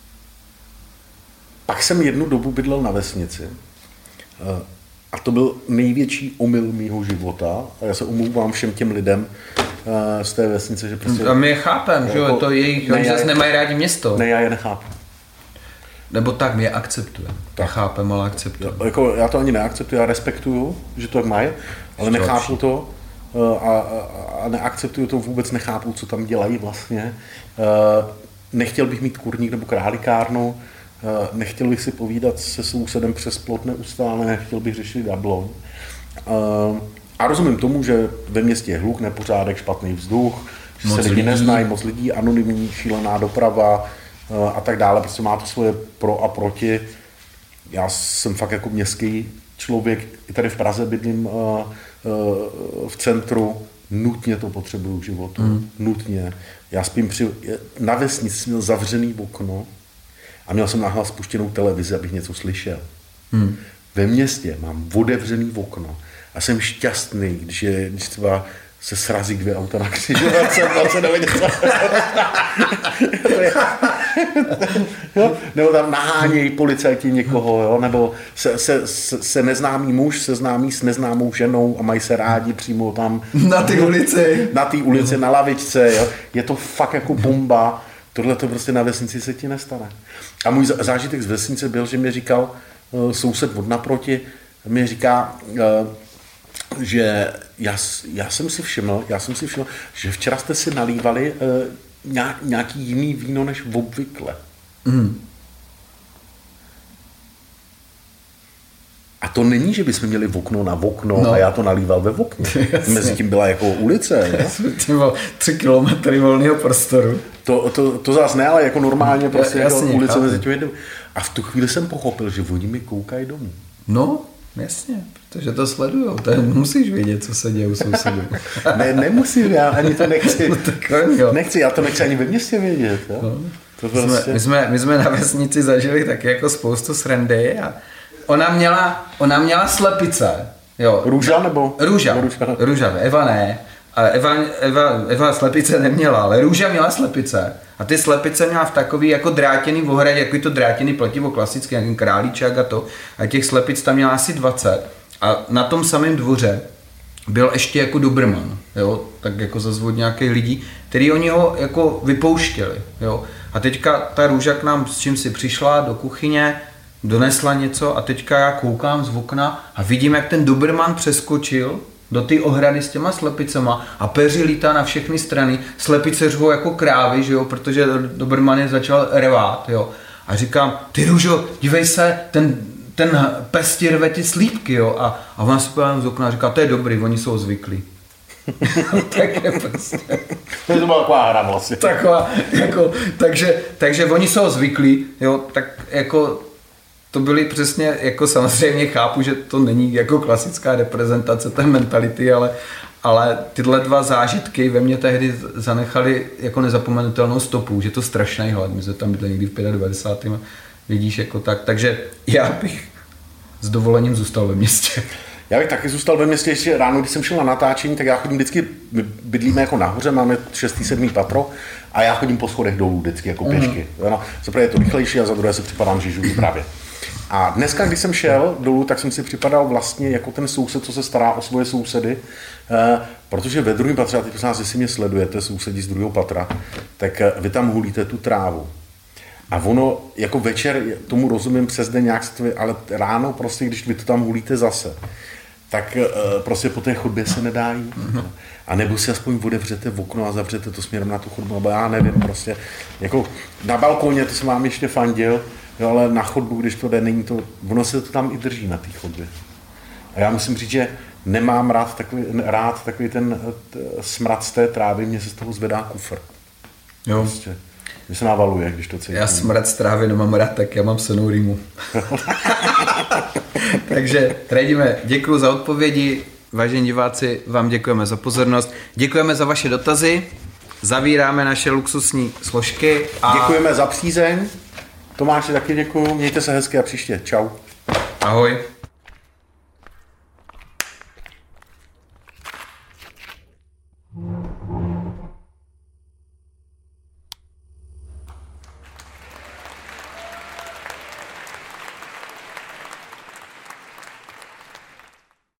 pak jsem jednu dobu bydlel na vesnici. A to byl největší omyl mýho života. A já se omlouvám všem těm lidem z té vesnice, že prostě... A my je chápem, že jo, to jejich, oni zase nemají rádi město. Ne, já je nechápu. Nebo tak, my je akceptujeme. Tak chápem, ale akceptujeme. Jako, já to ani neakceptuji, já respektuju, že to tak mají, ale nechápu to a neakceptuju to, vůbec nechápu, co tam dělají vlastně. Nechtěl bych mít kurník nebo králikárnu, nechtěl bych si povídat se sousedem přes plot neustále, nechtěl bych řešit Jablon. A rozumím tomu, že ve městě je hluk, nepořádek, špatný vzduch, že se lidi neznají, moc lidí, anonymní, šílená doprava a tak dále. Prostě má to svoje pro a proti. Já jsem fakt jako městský člověk, i tady v Praze bydlím v centru, nutně to potřebuju k životu, nutně. Já spím na vesnici měl zavřený okno, a měl jsem nahlas spuštěnou televizi, abych něco slyšel. Ve městě mám otevřený okno a jsem šťastný, když třeba se srazí 2 auta na křižovatce, nebo tam nahánějí policajti někoho, jo? Nebo se neznámý muž seznámí s neznámou ženou a mají se rádi přímo tam na té ulici. Na té ulici, na lavičce. Jo? Je to fakt jako bomba. Tohle to prostě na vesnici se ti nestane. A můj zážitek z vesnice byl, že mi říkal soused od naproti, mi říká, že já jsem si všiml, že včera jste si nalívali nějaký jiný víno než obvykle. A to není, že bychom měli okno na okno a já to nalíval ve okně. Mezi tím byla jako ulice. Tím byl 3 kilometry volného prostoru. To zase ne, ale jako normálně prostě jasně, jako ulice mezi tím. A v tu chvíli jsem pochopil, že oni mi koukají domů. No, jasně, protože to sledujou. Musíš vědět, co se děje u sousedů. Ne, nemusím, já ani to nechci. Nechci, já to nechci ani ve městě vědět. Jo? No. My jsme na vesnici zažili taky jako spoustu srandy a ona měla slepice. Jo. Růža nebo? Růža, Eva ne. A Eva slepice neměla, ale Růža měla slepice. A ty slepice měla v takový jako drátěný ohradě, jako to drátěný pletivo klasický, nějaký králíček a to. A těch slepic tam měla asi 20. A na tom samém dvoře byl ještě jako Doberman, jo, tak jako zazvu od nějakých lidí, který oni ho jako vypouštěli, jo. A teďka ta Růža k nám s čím si přišla do kuchyně, donesla něco a teďka já koukám z okna a vidím, jak ten Doberman přeskočil do té ohrady s těma slepicema a peři lítá na všechny strany, slepice řvou jako krávy, že jo, protože Doberman je začal revát, jo. A říkám, ty Růžo, dívej se, ten pes ti rve ty slípky, jo, a ona se podívá z okna a říká, to je dobrý, oni jsou zvyklí. Tak je prostě. To byla taková hra vlastně. Taková, jako, takže oni jsou zvyklí, jo, tak jako to byly přesně, jako samozřejmě chápu, že to není jako klasická reprezentace té mentality, ale tyhle dva zážitky ve mně tehdy zanechaly jako nezapomenutelnou stopu, že to strašný hlad, my jsme tam byli někdy v 95. Vidíš jako tak, takže já bych s dovolením zůstal ve městě. Já bych taky zůstal ve městě ještě ráno, když jsem šel na natáčení, tak já chodím vždycky, my bydlíme jako nahoře, máme 6. 7. patro a já chodím po schodech dolů vždycky jako pěšky. No, za prvé je to rychlejší a za druhé se připadám, že žiju právě. A dneska, když jsem šel dolů, tak jsem si připadal vlastně jako ten soused, co se stará o svoje sousedy, protože ve druhém patře, a teď prosím, jestli mě sledujete, sousedí z druhého patra, tak vy tam hulíte tu trávu. A ono, jako večer, tomu rozumím přes den nějak, ale ráno prostě, když vy to tam hulíte zase, tak prostě po té chodbě se nedá jít. A nebo si aspoň otevřete v okno a zavřete to směrem na tu chodbu, nebo já nevím, prostě, jako na balkóně, to jsem vám ještě fandil, jo, ale na chodbu, když to jde, není to, ono se to tam i drží na té chodbě. A já musím říct, že nemám rád takový ten smrad z té trávy, mně se z toho zvedá kufr. Jo. Prostě. Mě se navaluje, když to cítím. Já smrad z trávy nemám rád, tak já mám senou rýmu. Takže radíme, děkuji za odpovědi. Vážení diváci, vám děkujeme za pozornost. Děkujeme za vaše dotazy. Zavíráme naše luxusní složky. A děkujeme za přízeň. Tomáši taky děkuju. Mějte se hezky a příště. Čau. Ahoj.